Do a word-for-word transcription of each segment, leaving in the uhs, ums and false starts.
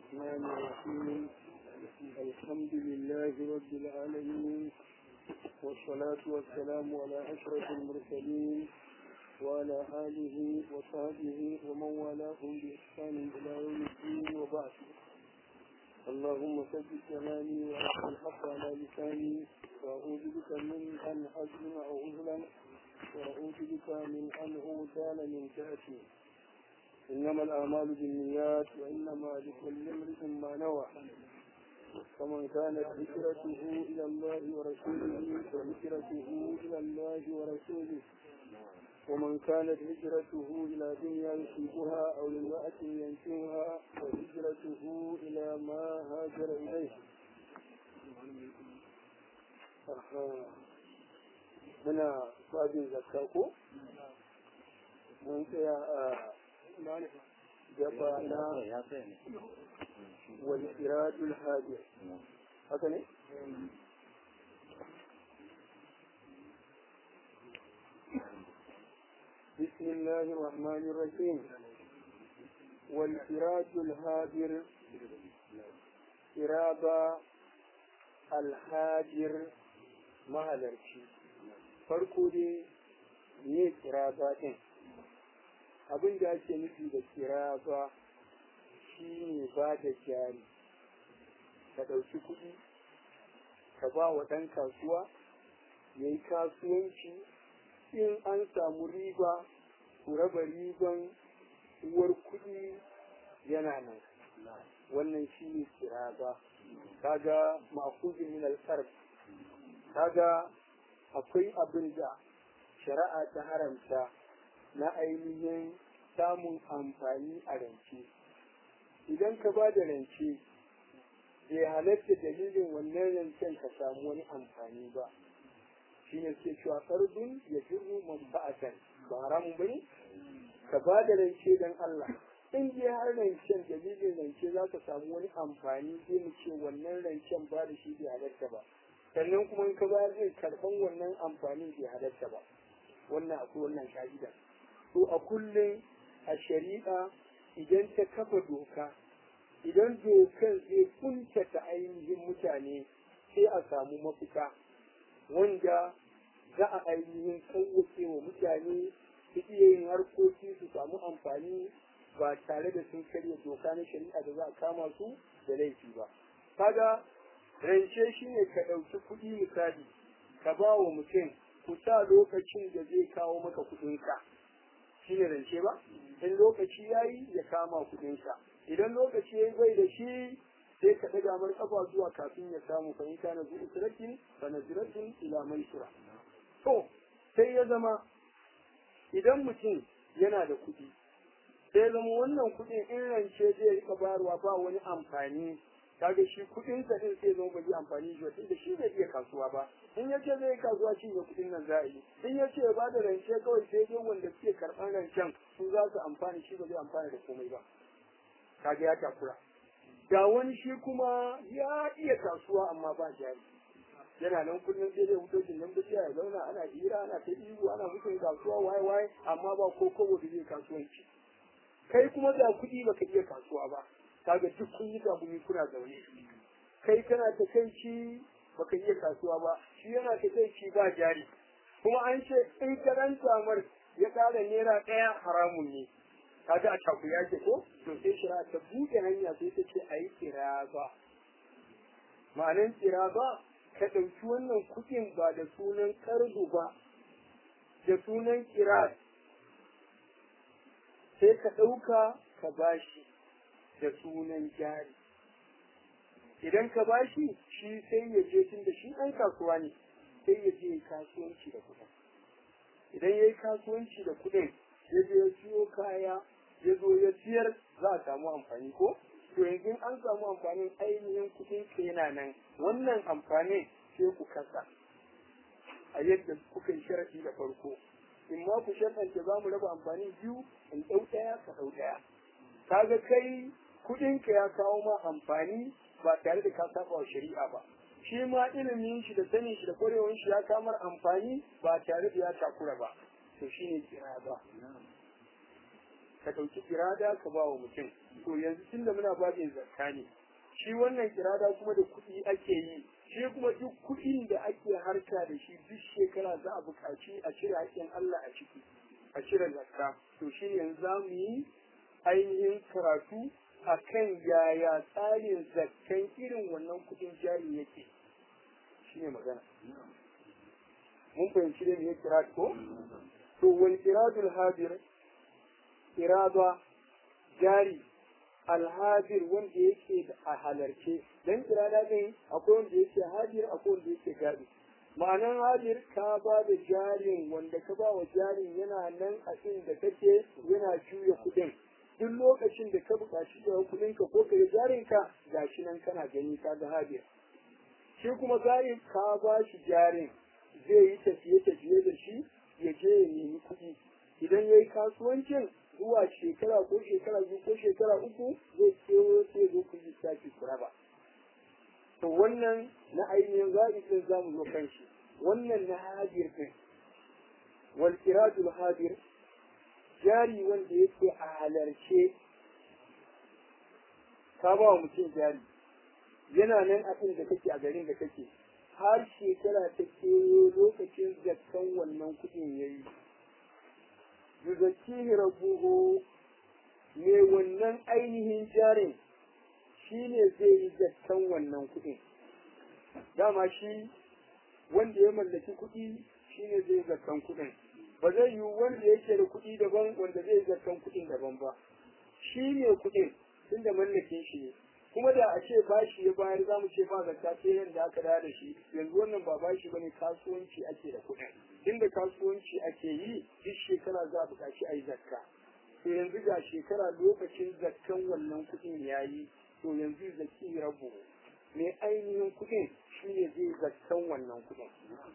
الرحمن الرحيم الحمد لله رب العالمين والصلاة والسلام على أشرف المرسلين وعلى آله وصحبه ومن والاهم بإحسان إلى يوم الدين وبعد. اللهم ثبت كلامي وأحسن الحق على لساني وأعوذ بك من أن أظلم أو أظلم وأعوذ بك من أن أغتال من تأتي. إنما الأعمال بالنيات وإنما لكل امرئ ما نوى. فمن كانت هجرته إلى الله ورسوله فهجرته إلى الله ورسوله، ومن كانت هجرته إلى دنيا يصيبها أو لامرأة ينكحها فهجرته إلى ما هاجر إليه. منا فاجن زكاكو من جبانا والإراد الحاجة هكذا. بسم الله الرحمن الرحيم. والإراد الهاجر إرادة الهاجر mahalarci. Farko dai ne kiraba ɗin, abin da ake nufi da kiraba shi ne ba da jari, ka ɗauki kuɗi ka ba wa ɗan kasuwa ya yi kasuwanci, in an samu riba ku raba riban, uwar kuɗi yana nan. Wannan shi ne kiraba. Kaga ma'khuzun min al-sarf, kaga akwai abin da shari'a ta haramta na ainihin samun amfani a rance. Idan ka ba da rance bai halatta dalilin wannan rancen ka samu wani amfani ba, shi ne sai cewa fardun ya jirru manfa'atan, ba haramun bane ka ba da rance don Allah. In dai har rancen dalilin rance za ka samu wani amfani, sai mu ce wannan rancen ba da shi bai halatta ba. Sannan kuma in ka bayar zai karɓan wannan amfanin bai halatta ba. Wannan akwai wannan ka'ida. To a kullum a shari'a idan ta kafa doka, idan dokan zai kuntata ainihin mutane, sai a samu mafita wanda za a ainihin kawwace wa mutane su iya yin harkoki su samu amfani ba tare da sun karya doka na shari'a da za a kama su da laifi ba. Kaga rance shi ne ka ɗauki kuɗi misali ka ba wa mutum ku sa lokacin da zai kawo maka kuɗinka, shi ne rance ba? In lokaci ya yi ya kama kuɗinka, idan lokaci ya yi bai da shi sai ka ɗaga mar ƙafa zuwa kafin ya samu, fa in kana zu usratin fa nazratun ila maisura. To sai ya zama idan mutum yana da kuɗi, sai zama wannan kuɗin in rance zai rika bayarwa ba wani amfani, kaga shi kudin sa din sai zo bai amfani shi tunda shi bai iya kasuwa ba. In yace zai kasuwa shi ne kudin nan za a yi, in yace ba da rance kawai sai dai wanda suke karban rancen su za su amfani, shi ba zai amfana da komai ba. Kaga ya takura. Da wani shi kuma ya iya kasuwa amma ba jari, yana nan kullum sai dai huto jin nan bishiya ya zauna ana hira ana ta ihu ana mutum kasuwa waye waye amma ba ko kowa da zai kasuwanci. Kai kuma da kuɗi baka iya kasuwa ba, kaga duk kun yi gabuni kuna zaune, kai kana ta kai ci baka iya kasuwa ba, shi yana ta kai ci ba jari, kuma an ce in ka ranta mar ya kara naira ɗaya haramun ne, kaga a taku ya ce ko to sai shira ta buɗe hanya sai ta ce a yi kiraba. Ma'anan kiraba ka ɗauki wannan kuɗin ba da sunan karbu ba, da sunan kiras, sai ka ɗauka ka bashi da sunan jari. Idan ka bashi shi sai ya je, tun da shi ɗan kasuwa ne, sai ya je kasuwanci da kuɗin. Idan ya yi kasuwanci da kuɗin ya je ya siyo kaya ya zo ya siyar, za a samu amfani ko? To yanzu an samu amfanin ainihin kuɗin ka yana nan, wannan amfanin sai ku kasa a yadda kuka yi sharaɗi da farko. In ma ku sharɗanta za mu raba amfani biyu, in ɗau ɗaya ka ɗau ɗaya. Kaga kai kudinka ya kawo ma amfani ba tare da ka saba wa shari'a ba, shi ma ilimin shi da sanin shi da kwarewar shi ya kamar amfani ba tare da ya takura ba, to shi ne kiraba. ka ɗauki kirada ka ba wa mutum. To yanzu tunda muna babin zakka ne, shi wannan kirada kuma da kuɗi ake yi, shi kuma duk kuɗin da ake harka da shi duk shekara za a buƙaci a cire haƙƙin Allah a ciki, a cire zakka. To shi yanzu za mu yi ainihin karatu a kan yaya tsarin zakkan irin wannan kuɗin jari yake. Shi ne magana. Mun fahimci da me ya kira ko? To wal iradul hadir, irada jari alhadir wanda yake a halarce, dan irada din akwai wanda yake hadir akwai wanda yake gadi. Ma'anan hadir ka ba da jarin, wanda ka ba wa jarin yana nan a inda kake yana juya kuɗin. Duk lokacin da ka buƙaci da kuɗinka ko ka yi jarinka gashi nan kana gani ka ga hadir. Shi kuma gari ka ba shi jarin zai yi tafiye-tafiye da shi ya je ya nemi kuɗi. Idan ya yi kasuwancin zuwa shekara ko shekara biyu ko shekara uku zai kewo sai zo ku lissafi ku raba. To wannan na ainihin zaɓi ɗin za mu zo kan shi. Wannan na hadir ɗin. Wal iradul hadir jari wanda yake a halarce ka ba wa mutum jari yana nan a inda kake a garin da kake har shekara ta kewo lokacin zakkan wannan kuɗin ya yi. Yuzakkihi rabbuhu, me wannan ainihin jarin shi ne zai yi zakkan wannan kuɗin. Dama shi wanda ya mallaki kuɗi shi ne zai yi zakkan kuɗin. Ba zai yi wanda yake da kuɗi daban wanda zai yi zakkan kuɗin daban ba. Shi ne kuɗin tunda mallakin shi ne. Kuma da a ce bashi ya bayar za mu ce ba zakka sai yanda aka dawo da shi, yanzu wannan ba bashi bane, kasuwanci ake da kuɗin. Inda kasuwanci ake yi duk shekara za a buƙaci a yi zakka. To yanzu ga shekara lokacin zakkan wannan kuɗin ya yi, to yanzu zakki rabu mai ainihin kuɗin shi ne zai zakkan wannan kuɗin.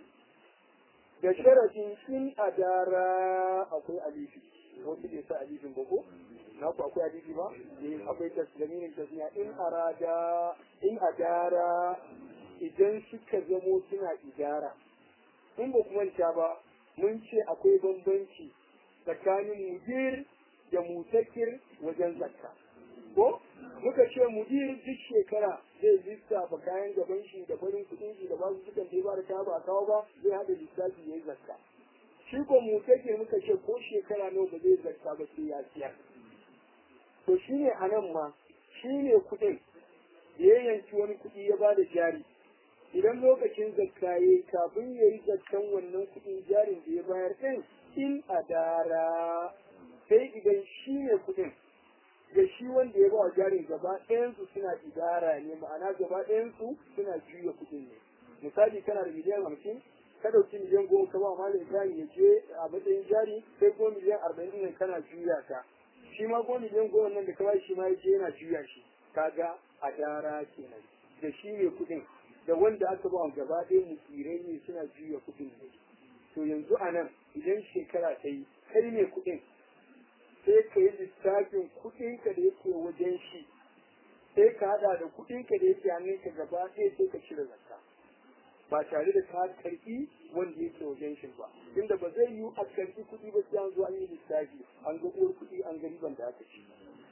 Da sharadin in adara akwai alifi, wasu bai sa alifin ba ko? Na ku akwai hadisi ba? Eh akwai taslimin tasmiya in arada in adara idan suka zamo suna idara. In ba kuma ta ba mun ce akwai bambanci tsakanin mudir da mutakir wajen zakka. Ko muka ce mudir duk shekara zai lissafa kayan gaban shi da farin kuɗin shi da ba su sukan da ba da ta ba kawo ba zai haɗa lissafi yayi zakka. Shi ko mutakir muka ce ko shekara nawa ba zai zakka ba sai ya siyar. To shi ne a nan ma, shi ne kuɗin da ya yanki wani kuɗi ya ba da jari. Idan lokacin zakka ya kafin ya yi zakkan wannan kuɗin jarin da ya bayar ɗin in adara, sai idan shi ne kuɗin da shi wanda ya ba wa jarin gaba ɗayansu suna idara ne, ma'ana gaba ɗayansu suna juya kuɗin ne. Misali kana da miliyan hamsin, ka ɗauki miliyan goma ka ba malam Ibrahim ya je a matsayin jari, sai ko miliyan arba'in ne kana juya ta. Shi ma ko miliyan goma nan da kawai shi ma yaje yana juya shi, kaga a dara kenan. Da shi ne kuɗin da wanda aka ba gaba ɗaya musirai ne suna juya kuɗin ne. To yanzu a nan idan shekara ta yi kai ne kuɗin sai ka yi lissafin kuɗin ka da yake wajen shi, sai ka haɗa da kuɗin ka da yake hannun ka gaba ɗaya sai ka cire zakka. Ba tare da ka karɓi wanda yake wajen shi ba, inda ba zai yi a karɓi kuɗi ba sai an zo an yi lissafi an ga uwar kuɗi an ga riban da aka ci.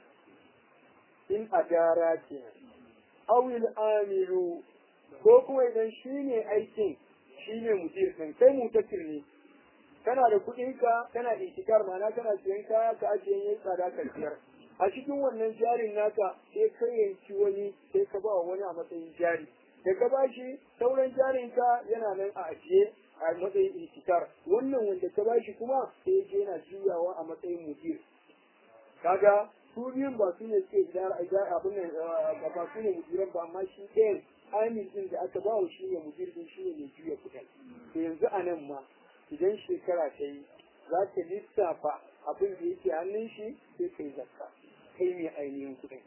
In a dara ke awil amiru ko kuma idan shi ne aikin shi ne mutir ɗin kai mutakir ne kana da kuɗinka kana itikar ma'ana kana siyan kaya ka ajiye yayi tsada ka siyar. A cikin wannan jarin naka sai ka yanki wani sai ka ba wani a matsayin jari. Da ka bashi sauran jarinka yana nan a ajiye a matsayin itikar, wannan wanda ka bashi kuma sai je yana juyawa a matsayin mudir. Kaga su biyun ba su ne suke idara abin nan ba su ne mudiran ba, amma shi ɗayan amin din da aka bawa shi ne mudir din shi ne mai juya kuɗin. To yanzu a nan ma idan shekara ta yi za ka lissafa abin da yake hannun shi sai kai zakka kai ne ainihin kuɗin.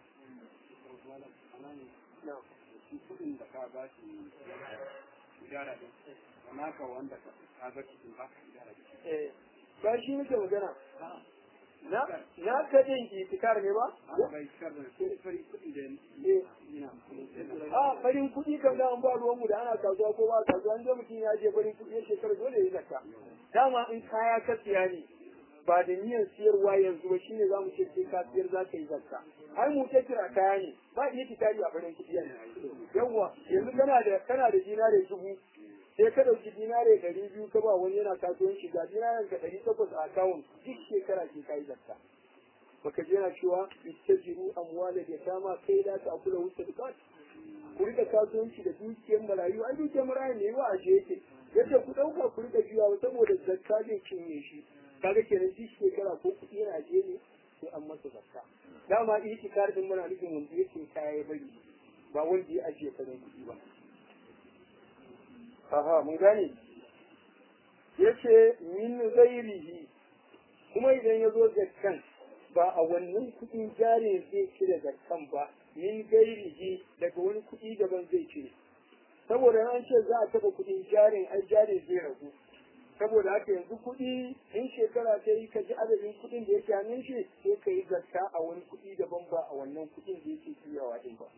Kuɗin da ka ba shi idara da amma ka wanda ka ba shi ba ka idara da eh ba shi nake magana na na ka din itikar ne ba bai shar da farin kuɗi da eh a farin kuɗi kan da an ba ruwan mu da ana kasuwa ko ba kasuwa an ga mutum ya je farin kuɗi ya shekara dole ya zakka. Dama in kaya ka siya ne ba da niyyar siyarwa yanzu ba shine za mu ce sai ka siyar za ka yi zakka ai mu ta kira kaya ne ba iya tikari a farin kuɗi yawa yanzu kana da kana da dinare dubu sai ka ɗauki dinare ɗari biyu ka ba wani yana kasuwanci ga dinaren ka ɗari takwas a akawun duk shekara ke ka yi zakka baka je na cewa istajiru amwala da kama kai da ta kula wuce da ku rika kasuwanci da dukiyar marayu ai dukiyar marayu ne wa aje yake yadda ku dauka ku rika juyawa saboda zakka zai cinye shi kaga kenan duk shekara ko kuɗi yana je ne sai an masa zakka dama itikar din muna nufin wanda yake kaya ya bari ba wanda ya ajiye kadan kuɗi ba aha mun gane yace min ghairihi kuma idan ya zo zakkan ba a wannan kuɗin jari zai cire zakkan ba min gairihi daga wani kuɗi daban zai cire saboda an ce za a taɓa kuɗin jarin ai jarin zai ragu saboda haka yanzu kuɗi in shekara ta yi ka ji adadin kuɗin da yake hannun shi sai ka yi zakka a wani kuɗi daban ba a wannan kuɗin da yake juyawa din ba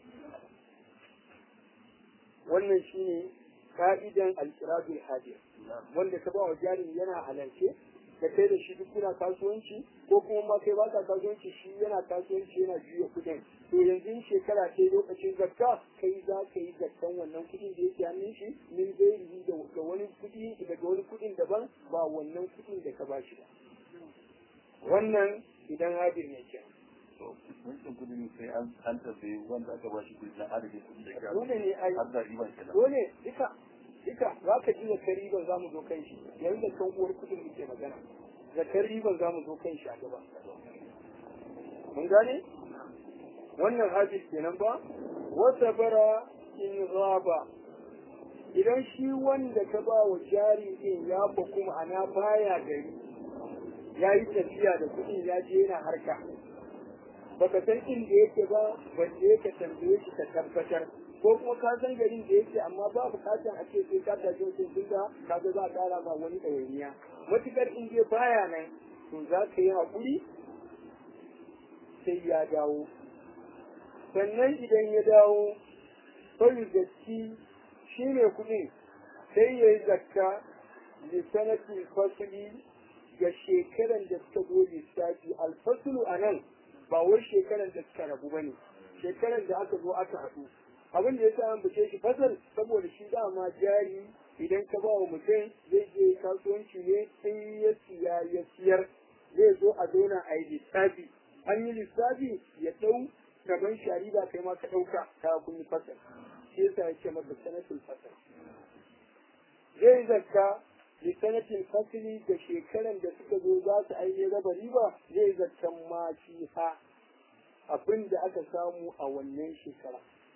wannan shine ka'idan al-iradul hadir wanda ka ba wa jarin yana halalce da kai da shi duk kuna kasuwanci ko kuma ma kai ba ka kasuwanci shi yana kasuwanci yana juya kuɗin to yanzu in shekara ce lokacin zakka kai za ka yi zakkan wannan kuɗin da yake hannun shi min gairi da wani kuɗi daga wani kuɗin daban ba wannan kuɗin da ka ba shi ba wannan idan hadir ne ke wancan kudin sai an an tafi wanda aka ba shi kudi na adadin kudin da ya dole ne ai har da riban kenan dole duka duka za ka ji zakar riban za mu zo kan shi yanzu da kan uwar kudin muke magana zakar riban za mu zo kan shi a gaba mun gane wannan hadis kenan ba wata bara in raba idan shi wanda ka ba wa jari din ya ba kuma ana baya gari ya yi tafiya da kuɗin ya je yana harka baka san inda yake ba wanda yake tambaye shi ka tabbatar ko kuma ka san garin da yake amma ba bukatan a ce sai ka tafi wajen tunda ka ga za a ƙara ma wani ɗawainiya matukar in dai baya nan to za ka yi haƙuri sai ya dawo sannan idan ya dawo sai gaski shi ne kuɗin sai ya yi zakka lissanatin fasili ga shekaran da suka zo lissafi alfasulu a nan ba wai shekaran da suka rabu ba ne shekaran da aka zo aka haɗu abin da ya sa an bace shi fasal saboda shi dama jari idan ka ba wa mutum zai je kasuwanci ne in ya siya ya siyar zai zo a zauna a yi lissafi an yi lissafi ya ɗau gaban shari'a kai ma ka ɗauka ta kun yi fasal shi yasa yake maka sanatin fasal zai zakka lisanatin fasili da shekaran da suka zo za su ainihin raba riba zai zakkan ma shi ha abin da aka samu a wannan shekara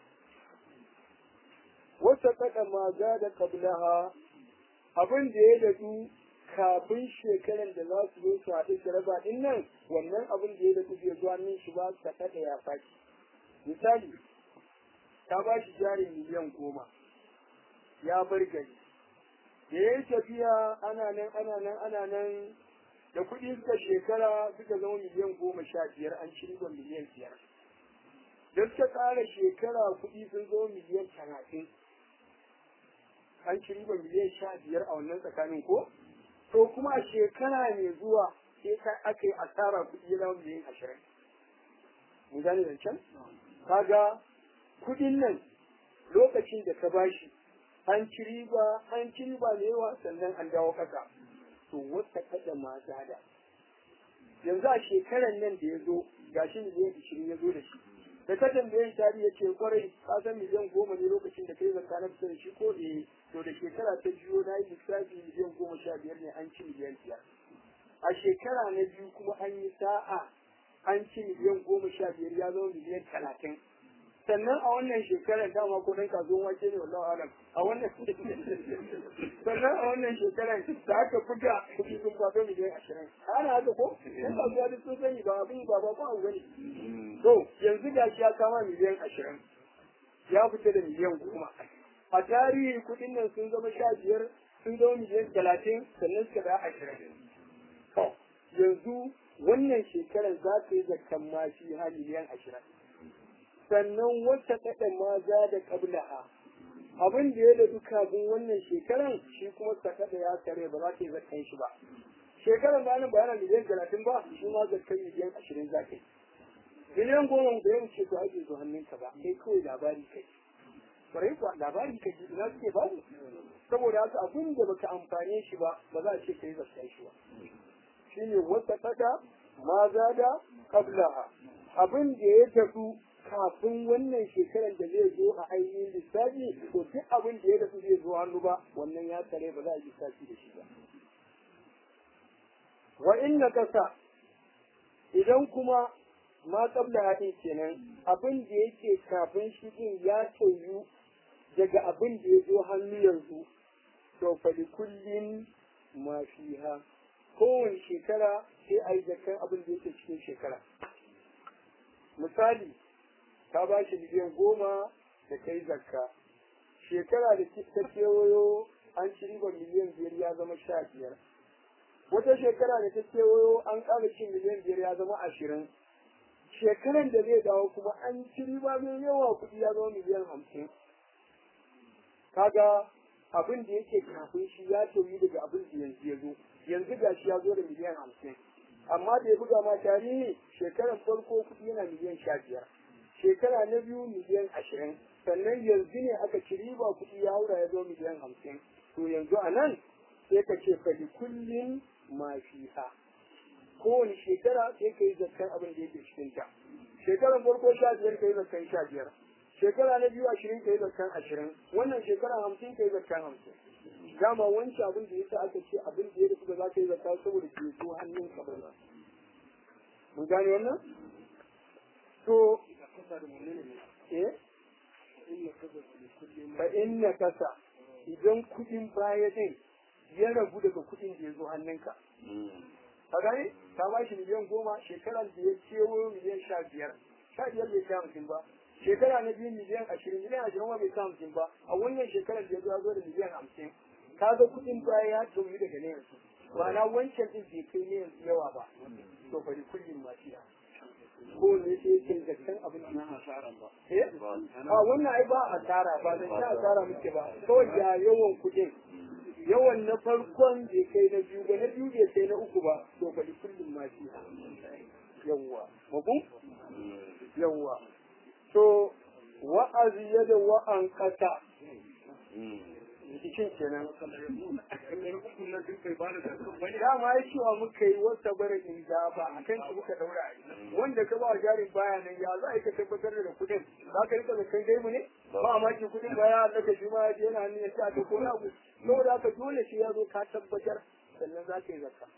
wata kada ma za da kablaha abin da ya dadu kafin shekaran da za su zo su haɗu su raba din nan wannan abin da ya dadu bai zuwa nan shi ba ka kada ya fashi misali ta ba shi jarin miliyan goma ya bar gari da ya yi tafiya ana nan ana nan ana nan da kuɗi suka shekara suka zama miliyan goma sha biyar an ci riba miliyan biyar da suka ƙara shekara kuɗi sun zo miliyan talatin an ci riba miliyan sha biyar a wannan tsakanin ko to kuma a shekara mai zuwa sai ka aka yi asara kuɗi ya zama miliyan ashirin mun gane da can kaga kuɗin nan lokacin da ka bashi an ci riba an ci riba da yawa sannan an dawo kasa to wata kada ma da yanzu a shekaran nan da ya zo gashi miliyan ishirin ya zo da shi da ka tambayen tari ya ce kwarai ka san miliyan goma ne lokacin da kai zakka na fita da shi ko eh to da shekara ta biyu na yi lissafi miliyan goma sha biyar ne an ci miliyan biyar a shekara na biyu kuma an yi sa'a an ci miliyan goma sha biyar ya zama miliyan talatin sannan a wannan shekarar dama ko dan kasuwan wake ne wallahi alam a wannan sannan a wannan shekarar da aka buga kuɗi sun kwato miliyan ashirin ana haka ko dan kasuwa duk sun sani ba abin ba ba ko abu bane to yanzu ga shi ya kama miliyan ashirin ya fita da miliyan goma a tarihi kuɗin nan sun zama sha biyar sun zama miliyan talatin sannan suka da ashirin to yanzu wannan shekarar za ta yi zakkan mashi ha miliyan ashirin sannan wata kaɗa ma za da ƙablaha abin da ya da kafin wannan shekaran shi kuma sakaɗa ya tare ba za ta yi zakkan shi ba shekaran da nan bayanan miliyan talatin ba shi ma zakkan miliyan ashirin za ka yi miliyan goma da ya wuce to ake zo hannunka ba kai kawai labari kai kwarai kuwa labari kai ina suke ba saboda haka abin da baka amfane shi ba ba za a ce kai zakkan shi ba shine wata kada ma zada qablaha abin da ya tafi kafin wannan shekaran da zai zo a ainihin lissafi to duk abin da ya tafi zai zo hannu ba wannan ya tsare ba za a yi lissafi da shi ba wa inna kasa idan kuma ma qabla hadin kenan abin da yake kafin shi din ya tsayu daga abin da ya zo hannu yanzu to fa kullin ma fiha kowane shekara sai a yi zakkan abin da yake cikin shekara misali ka ba shi miliyan goma da kai zakka shekara da ta kewayo an ci ribar miliyan biyar ya zama sha biyar wata shekara da ta kewayo an ƙara cin miliyan biyar ya zama ashirin shekaran da zai dawo kuma an ci riba mai yawa kuɗi ya zama miliyan hamsin kaga abin da yake kafin shi ya tauyi daga abin da yanzu ya zo yanzu ga shi ya zo da miliyan hamsin amma da ya buga ma tarihi shekaran farko kuɗi yana miliyan sha biyar shekara na biyu miliyan ashirin sannan yanzu ne aka ci riba kuɗi ya haura ya zo miliyan hamsin to yanzu a nan sai ka ce fa kullin ma fiha kowane shekara sai ka yi zakkan abin da yake cikin ta shekaran farko sha biyar ka yi zakkan sha biyar shekara na biyu ashirin ka yi zakkan ashirin wannan shekara hamsin ka yi zakkan hamsin dama wancan abin da yasa aka ce abin da ya rufu da za ka yi zakka saboda ke zo hannun ka ba mun gane wannan to eh fa inna kasa idan kudin baya din ya rabu daga kudin da ya zo hannunka ka gane ka ba shi miliyan goma shekaran da ya kewo miliyan sha biyar sha biyar bai sha hamsin ba shekara na biyu miliyan ashirin miliyan ashirin ma bai sha hamsin ba a wannan shekarar da ya zo ya zo da miliyan hamsin ka ga kudin baya ya tauyi daga na yanzu ma'ana wancan din bai kai ne yanzu yawa ba to bari kullum ma fiya ko ne sai yake zakkan abin da na hasara ba eh a wannan ai ba asara ba da sha asara muke ba kawai ya yawan kudin yawan na farkon bai kai na biyu ba na biyu bai kai na uku ba to bari kullum ma fiya yawwa mabu yawwa to wa'azi yada wa'an kasa cikin kenan dama ya cewa muka yi wata barin inda ba a kan shi muka daura wanda ka ba jarin baya nan ya za a yi ka tabbatar da kudin za ka rika zakan gaimu ne ba a maki kudin baya da ka shi ma ya yana hannun ya ce a ta kona abu saboda haka dole shi ya zo ka tabbatar sannan za ka yi zakka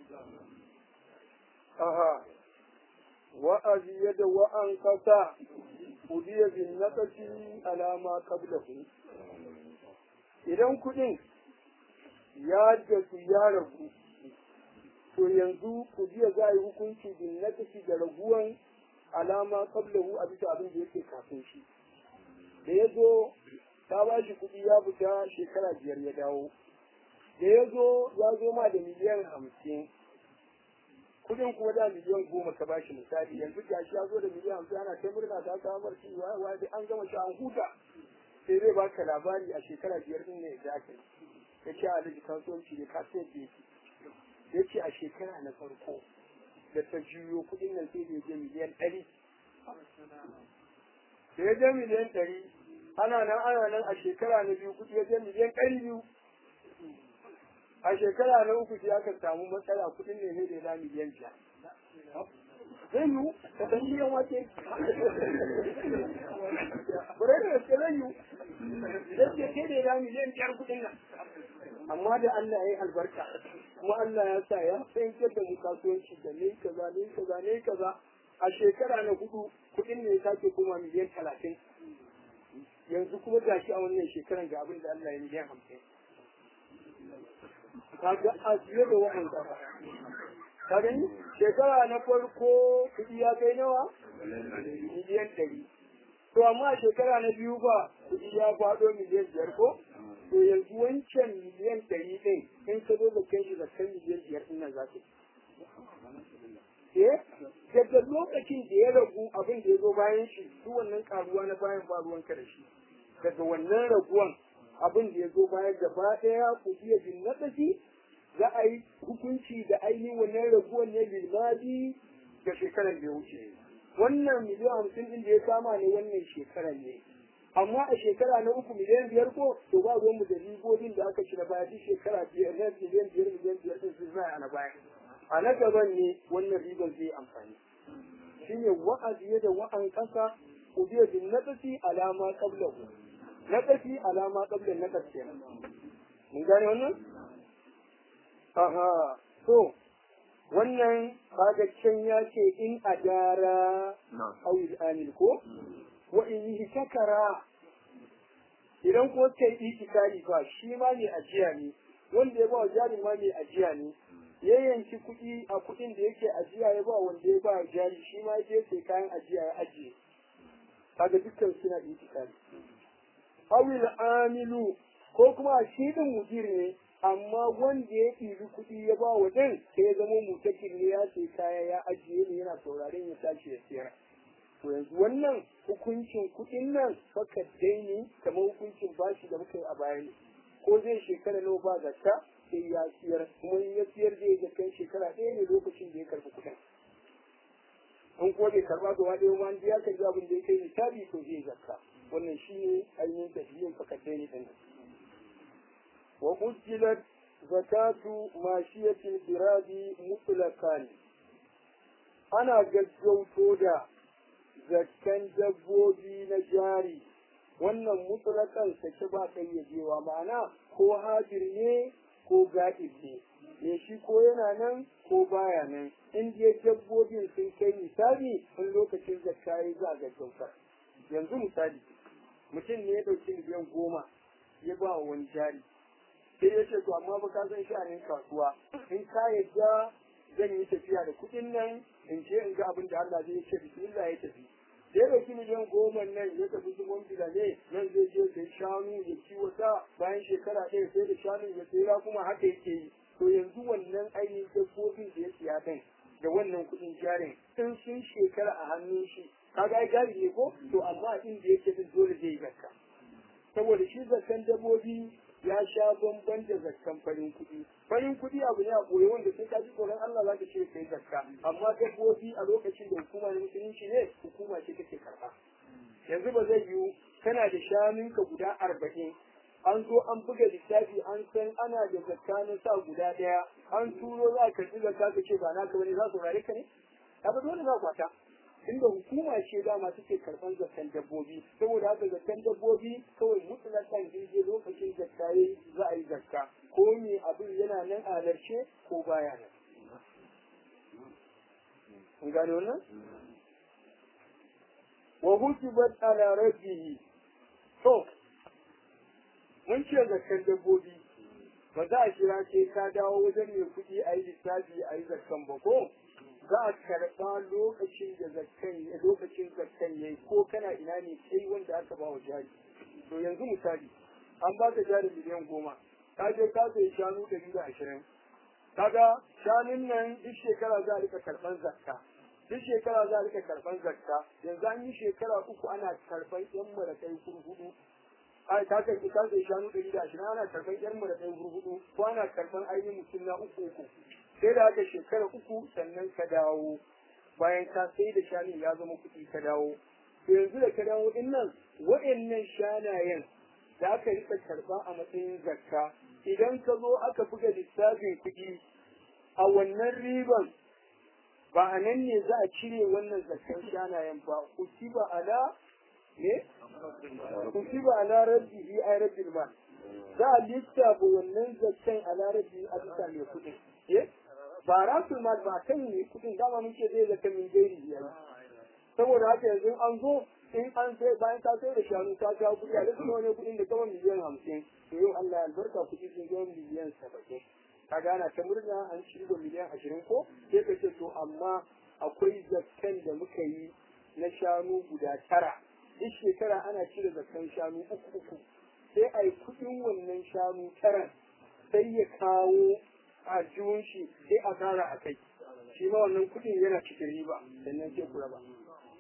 aha wa'azi yadda wa'an kasa udiya bin naqasi alama qablahu idan kuɗin ya dasu ya ragu to yanzu ku jiya za a yi hukunci bin na kashi da raguwan alama kablahu a bisa abin da yake kafin shi da ya zo ta ba shi kuɗi ya fita shekara biyar ya dawo da ya zo ya zo ma da miliyan hamsin kuɗin kuma da miliyan goma ka ba shi misali yanzu ga shi ya zo da miliyan hamsin ana kai murna ta samar shi wa an gama shi an huta sai zai baka labari a shekara biyar din ne da aka ya ce a daji kasuwanci ne ka sai da yake ya ce a shekara na farko da ta juyo kuɗin nan sai da ya je miliyan ɗari da ya je miliyan ɗari ana nan ana nan a shekara na biyu kuɗi ya je miliyan ɗari biyu a shekara na uku sai aka samu matsala kuɗin ne ne da ya da miliyan biyar zai yiwu ka san miliyan wace bare da gaske zai yiwu yadda ke da ya da miliyan biyar kuɗin nan amma da Allah ya yi albarka kuma Allah ya sa ya fahimtar da mu kasuwanci da ne kaza ne kaza ne kaza a shekara na hudu kuɗin ne ya sake koma miliyan talatin yanzu kuma gashi a wannan shekaran ga abin da Allah ya miliyan hamsin kaga a fiye da wa'an kafa ka gani shekara na farko kuɗi ya kai nawa miliyan ɗari to amma a shekara na biyu ba kuɗi ya faɗo miliyan biyar ko to yanzu wancan miliyan ɗari ɗin in ka zo da kai shi da kan miliyan biyar ɗin nan za ka eh daga lokacin da ya ragu abin da ya zo bayan shi su wannan karuwa na bayan ba ruwanka da shi daga wannan raguwan abin da ya zo bayan gaba ɗaya ku biya bin naɗafi za a yi hukunci da ainihin wannan raguwar ne bilmadi da shekarar da ya wuce wannan miliyan hamsin ɗin da ya kama ne wannan shekarar ne amma a shekara na uku miliyan biyar ko to ba ruwanmu da ribobin da aka ci na baya duk shekara biyar na miliyan biyar miliyan biyar ɗin sun zai a na baya a na gaban ne wannan ribar zai amfani shine wa'azi da wa'an ƙasa ubiya bin naqsi alama qablahu naqsi alama qabla naqs kenan mun gane wannan aha to wannan kaga can ya ce in adara awil anil ko wa in yi takara idan ko kai itikari ba shi ma ne ajiya ne wanda ya ba jari ma ne ajiya ne ya yanki kuɗi a kuɗin da yake ajiya ya ba wanda ya ba jari shi ma ya sai kayan ajiya ya ajiye kaga dukkan suna itikari awil amilu ko kuma shi din mudir ne amma wanda ya ɗibi kuɗi ya ba wa ɗin sai ya zama mutakin ne ya sai kaya ya ajiye ne yana sauraren ya tashi ya siyar to yanzu wannan hukuncin kuɗin nan faka daini kamar hukuncin bashi da muka yi a baya ne ko zai shekara nawa ba zakka sai ya siyar kuma in ya siyar zai ga kan shekara ɗaya ne lokacin da ya karɓi kuɗin in ko bai karɓa gaba ɗaya ma ya karɓi abin da ya kai misali to zai zakka wannan shi ne ainihin tafiyin faka daini ɗin wa ujjilat zakatu mashiyatil biradi mutlaqan ana gaggauto da zakkan dabbobi na jari wannan mutlaqan sake ba kayyajewa ma'ana ko hadir ne ko ga'ib ne me shi ko yana nan ko baya nan in dai dabbobin sun kai misali in lokacin zakka yayi za a gaggauta yanzu misali mutum ne ya dauki miliyan goma ya ba wa wani jari sai ya ce to amma ba ka san sha'anin kasuwa in ka yadda zan yi tafiya da kuɗin nan in je in ga abin da Allah zai ce bismillah ya tafi da ya ɗauki miliyan goma nan ya tafi zumun bilale nan zai je sai shanu ya kiwo ta bayan shekara ɗaya sai da shanu ya tsira kuma haka yake yi to yanzu wannan ainihin dabbobin da ya siya ɗin da wannan kuɗin jarin in sun shekara a hannun shi kaga ai jari ne ko to amma inda yake din dole zai yi zakka saboda shi zakkan dabbobi ya sha bamban da zakkan farin kuɗi farin kuɗi abu ne a ɓoye wanda sai ka ji tsoron Allah za ka ce kai zakka amma dabbobi a lokacin da hukuma na musulunci ne hukuma ce take karɓa yanzu ba zai yiwu kana da shanunka guda arba'in an zo an buga lissafi an san ana da zakka na sa guda ɗaya an turo za ka karɓi zakka ka ce ba naka bane za su rare ka ne kaga dole za kwata inda hukuma ce dama take karɓan zakkan dabbobi saboda haka zakkan dabbobi kawai mutlaqan je lokacin zakka yayi za a yi zakka ko me abin yana nan a halarce ko baya nan kun gane wannan wa husibat ala rabbihi to mun ce zakkan dabbobi ba za a kira ce ka dawo wajen mai kuɗi a yi lissafi a yi zakkan ba ko za a karɓa lokacin da zakkan lokacin zakkan yayi ko kana ina ne kai wanda aka ba wa jari to yanzu misali an ba ka jari miliyan goma ka je ka sayi shanu ɗari da ashirin kaga shanun nan duk shekara za a rika karɓan zakka duk shekara za a rika karɓan zakka yanzu an yi shekara uku ana karɓan yan marakai hurhudu ai ka karɓi ka sayi shanu ɗari da ashirin ana karɓan yan marakai hurhudu ko ana karɓan ainihin mutum na uku uku sai da aka shekara uku sannan ka dawo bayan ka sai da shanu ya zama kuɗi ka dawo to yanzu da ka dawo din nan waɗannan shanayen da aka rika karɓa a matsayin zakka idan ka zo aka buga lissafin kuɗi a wannan riban ba a nan ne za a cire wannan zakkan shanayen ba usiba ala ne usiba ala rabbihi ay rabbil mal za a lissafa wannan zakkan ala rabbihi a bisa mai kuɗin eh ba rasul mal ba kan ne kuɗin dama muke zai zaka min gairi biyar saboda haka yanzu an zo in an sai bayan ka sai da shanu ka kawo kuɗi a duk wani kuɗin da kawai miliyan hamsin to yau Allah ya albarka kuɗi sun zama miliyan saba'in ka gana ta murna an ci da miliyan ashirin ko sai ka ce to amma akwai zakkan da muka yi na shanu guda tara duk shekara ana cire zakkan shanu uku uku sai a yi kuɗin wannan shanu taran sai ya kawo a jiwon shi sai a tara a kai shi ma wannan kuɗin yana cikin riba sannan sai ku raba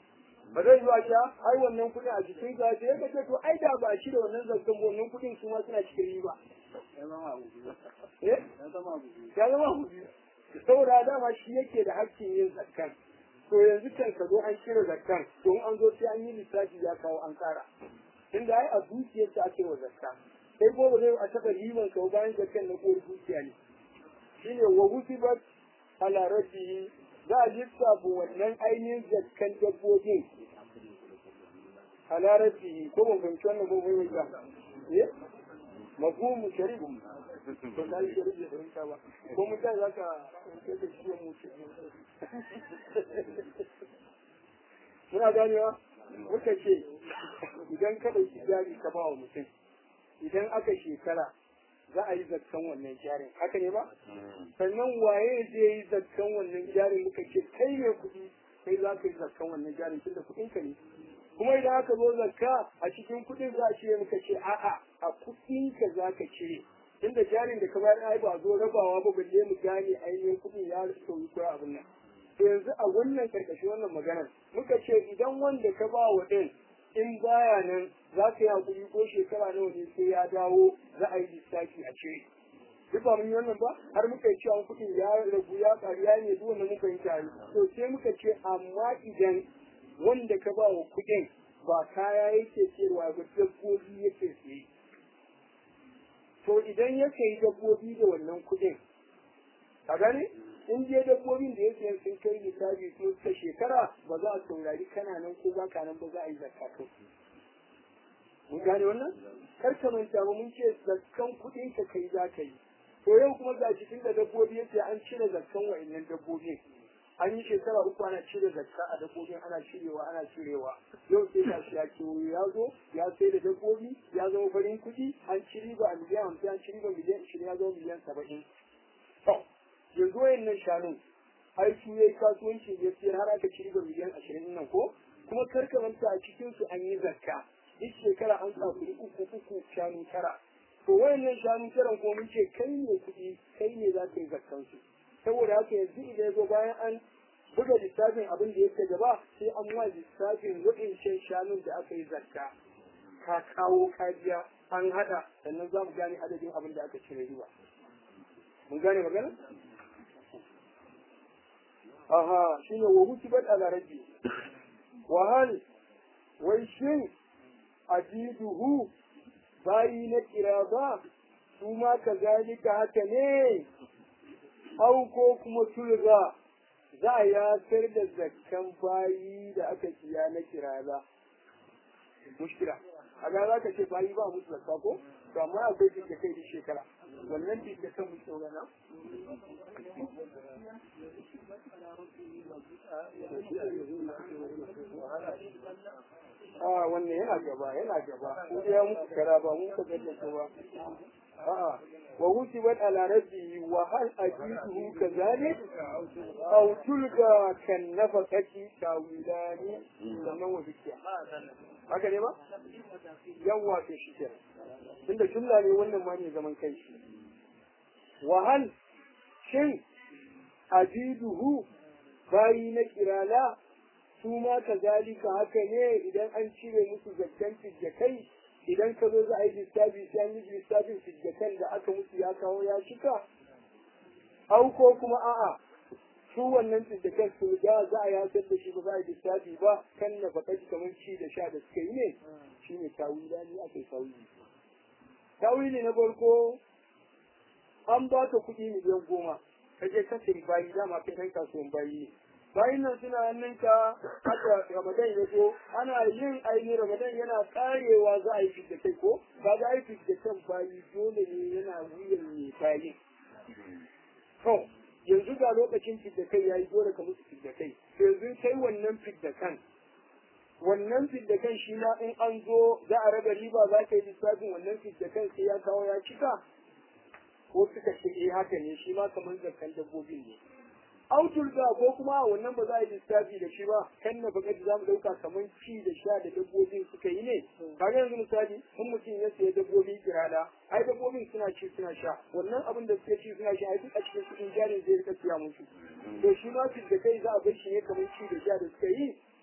ba zai zuwa sha ai wannan kuɗin a cikin ka sai ka ce to ai da ba shi da wannan zakkan wannan kuɗin su ma suna cikin riba ya zama abu biyu eh ya zama abu biyu ya zama abu biyu saboda dama shi yake da hakkin yin zakkan to yanzu kan ka zo an cire zakkan to in an zo sai an yi lissafi ya kawo an kara inda ai a dukiyar ta ake wa zakka sai ko ba zai a taɓa riban ka bayan zakkan na ko dukiya ne shine wa husibat ala rabbihi za a lissafa wannan ainihin zakkan dabbobin ala rabbihi ko ban fahimci wannan ko bai ba eh mafhumu sharif to da shi da fahimta ba ko mutan zaka kai da shi mu ce muna ganewa muka ce idan ka dauki jari ka ba wa mutum idan aka shekara za a yi zakkan wannan jarin haka ne ba sannan waye zai yi zakkan wannan jarin muka ce kai ne kuɗi kai za ka yi zakkan wannan jarin tunda kuɗin ka ne kuma idan aka zo zakka a cikin kuɗin za a cire muka ce a'a a kuɗin ka za ka cire tunda jarin da ka bayar ai ba zo rabawa ba balle mu gane ainihin kuɗin ya sauyi ko abin nan to yanzu a wannan karkashin wannan maganar muka ce idan wanda ka ba wa ɗin in baya nan za ka yi hakuri ko shekara nawa ne sai ya dawo za a yi lissafi a cire duk ba mun yi wannan ba har muka yi cewa kuɗin ya ragu ya ƙaru ya ne duk wanda muka yi tare to sai muka ce amma idan wanda ka ba wa kuɗin ba kaya yake sayarwa ba dabbobi yake saye to idan ya sayi dabbobi da wannan kuɗin ka gane in je dabbobin da yake sun kai misali ko ta shekara ba za a saurari kana nan ko ba ka nan ba za a yi zakka to mun gane wannan kar ka manta ba mun ce zakkan kuɗin ka kai za ka yi to yau kuma ga cikin da dabbobi yake an cire zakkan wa'annan dabbobin an yi shekara uku ana cire zakka a dabbobin ana cirewa ana cirewa yau sai ga shi ya kewayo ya zo ya sai da dabbobi ya zama farin kuɗi an ci riba a miliyan hamsin an ci riba miliyan ishirin ya zama miliyan saba'in to yanzu wayannan shanun ai su yayi kasuwanci ya sayar har aka ci riba miliyan ashirin nan ko kuma karka manta a cikin su an yi zakka duk shekara an tsakuri uku uku shanu tara to wayannan shanu taran ko mun ce kai ne kuɗi kai ne za ka yi zakkan su saboda haka yanzu idan ya zo bayan an buga lissafin abin da yake gaba sai an wa lissafin waɗancan shanun da aka yi zakka ka kawo kajiya an haɗa sannan za mu gane adadin abin da aka cire riba mun gane magana aha shine wa husibat ala rabbi wa hal wai shin ajiduhu bayi na kiraba su ma kazalika haka ne au ko kuma tulga za a yasar da zakkan bayi da aka siya na kiraba mushkila a ga za ka ce bayi ba musu zakka ko to amma akwai da kai da shekara wannan da kan musu gana a wannan yana gaba yana gaba ko ya musu kara ba mun ka gaddata ba a'a wa husibat ala rabbi wa hal ajiduhu kadhalik aw tulga kan nafaqati tawilani sannan wa bikiya haka ne ba yawa to shi kenan tunda jumla ne wannan ma ne zaman kai shi wa hal shin ajiduhu bayi na kirala su ma kazalika haka ne idan an cire musu zakkan kai idan ka zo za a yi lissafi sai an yi lissafin fiddakan da aka musu ya kawo ya cika au ko kuma a'a su wannan fiddakan su ga za a yasar da shi ba za a yi lissafi ba kan na faɗa kamar ci da sha da suka yi ne shi ne tawila ne aka yi tawili tawili na farko an ba ka kuɗi miliyan goma ka je ka sayi bayi dama kai ɗan kasuwan bayi ne bayan nan suna hannunka haka ramadan ya zo ana yin ainihin ramadan yana karewa za a yi fiddakai ko ba za a yi fiddakan bayi dole ne yana wuyan mai bayi to yanzu ga lokacin fiddakai ya yi dole ka musu fiddakai yanzu kai wannan fiddakan wannan fiddakan shi ma in an zo za a raba riba za ka yi lissafin wannan fiddakan sai ya kawo ya cika ko suka ce eh haka ne shi ma kamar zakkan dabbobin ne autul da ko kuma wannan ba za a yi lissafi da shi ba kan na baka za mu dauka kamar ci da sha da dabbobin suka yi ne kaga yanzu misali in mutum ya sayi dabbobi kirada ai dabbobin suna ci suna sha wannan abin da suke ci suna sha ai duk a cikin cikin jarin zai rika siya musu to shi ma ci da kai za a bar shi ne kamar ci da sha da suka yi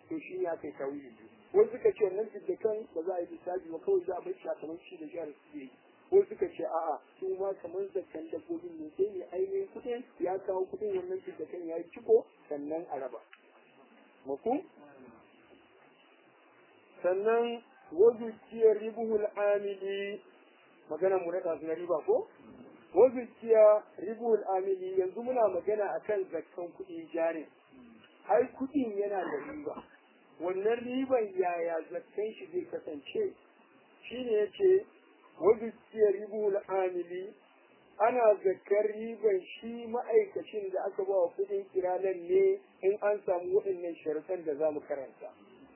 to shi ya kai tawili wasu suka ce wannan fiddakan ba za a yi lissafi ba kawai za a bar shi a kamar shi da jihar suke yi wasu suka ce a'a su ma kamar zakkan dabbobin ne sai ne ainihin kuɗin ya kawo kuɗin wannan fiddakan ya yi ciko sannan a raba mafu sannan wazu ciyar ribuhul amili magana mu na na riba ko wazu ciya ribuhul amili yanzu muna magana akan zakkan kuɗin jari ai kuɗin yana da riba wannan riban yaya zakkan shi zai kasance shine yace wazu ciya ribuhul amili ana zakkar riban shi ma'aikacin da aka ba wa kuɗin kiranan ne in an samu waɗannan sharuɗan da za mu karanta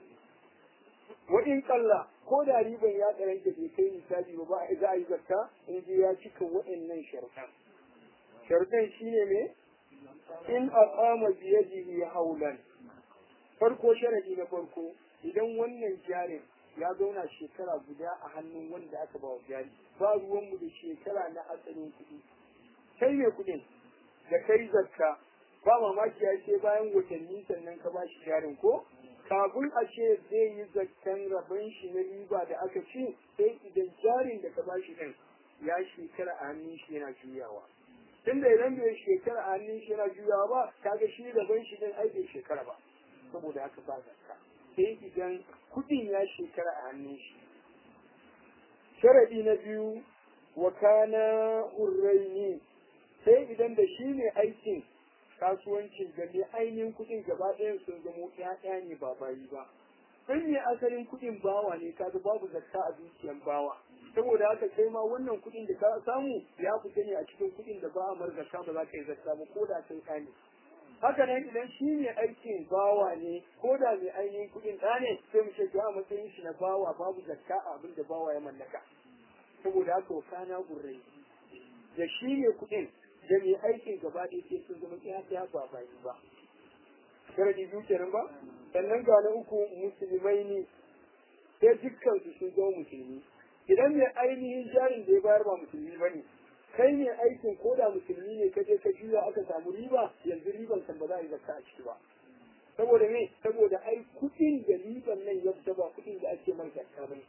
wa'in kalla ko da riban ya karanta bai kai misali ba ba za a yi zakka in ji ya cika waɗannan sharuɗan sharuɗan shine ne in aqama biyadihi haulan farko sharadi na farko idan wannan jarin ya zauna shekara guda a hannun wanda aka ba wa jari ba ruwanmu da shekara na asalin kuɗi kai ne kuɗin da kai zakka ba mamaki ya ce bayan watanni sannan ka ba shi jarin ko kafin a ce zai yi zakkan rabon shi na riba da aka ce sai idan jarin da ka ba shi ɗin ya shekara a hannun shi yana juyawa tunda idan bai shekara a hannun shi yana juyawa ba kaga shi rabon shi ɗin ai bai shekara ba saboda haka ba zakka sai idan kudin ya shekara a hannun shi. Sharadi na biyu wa kana hurraini sai idan da shi ne aikin kasuwancin da ne ainihin kudin gaba ɗayan sun zamo ƴaƴa ne ba bayi ba. In ne asalin kudin bawa ne kaga babu zakka a dukiyan bawa. Saboda haka kai ma wannan kudin da ka samu ya fita ne a cikin kudin da ba a mar zakka ba za ka yi zakka ba ko da kai ɗa ne. Haka nan idan shi ne aikin bawa ne ko da mai ainihin kuɗin ɗa ne sai mu ce a matsayin shi na bawa babu zakka a abin da bawa ya mallaka saboda haka kana gurrai da shi ne kuɗin da mai aikin gaba ɗaya sai sun zama ɗaya ba bayi ba sharadi biyu kenan ba sannan ga na uku musulmai ne sai dukkan su sun zama musulmi idan mai ainihin jarin da ya bayar ba musulmi ba ne kai ne aikin ko da musulmi ne ka je ka juya aka samu riba yanzu riban kan ba za a yi zakka a ciki ba saboda me saboda ai kuɗin da riban nan ya fita ba kuɗin da ake mai zakka ba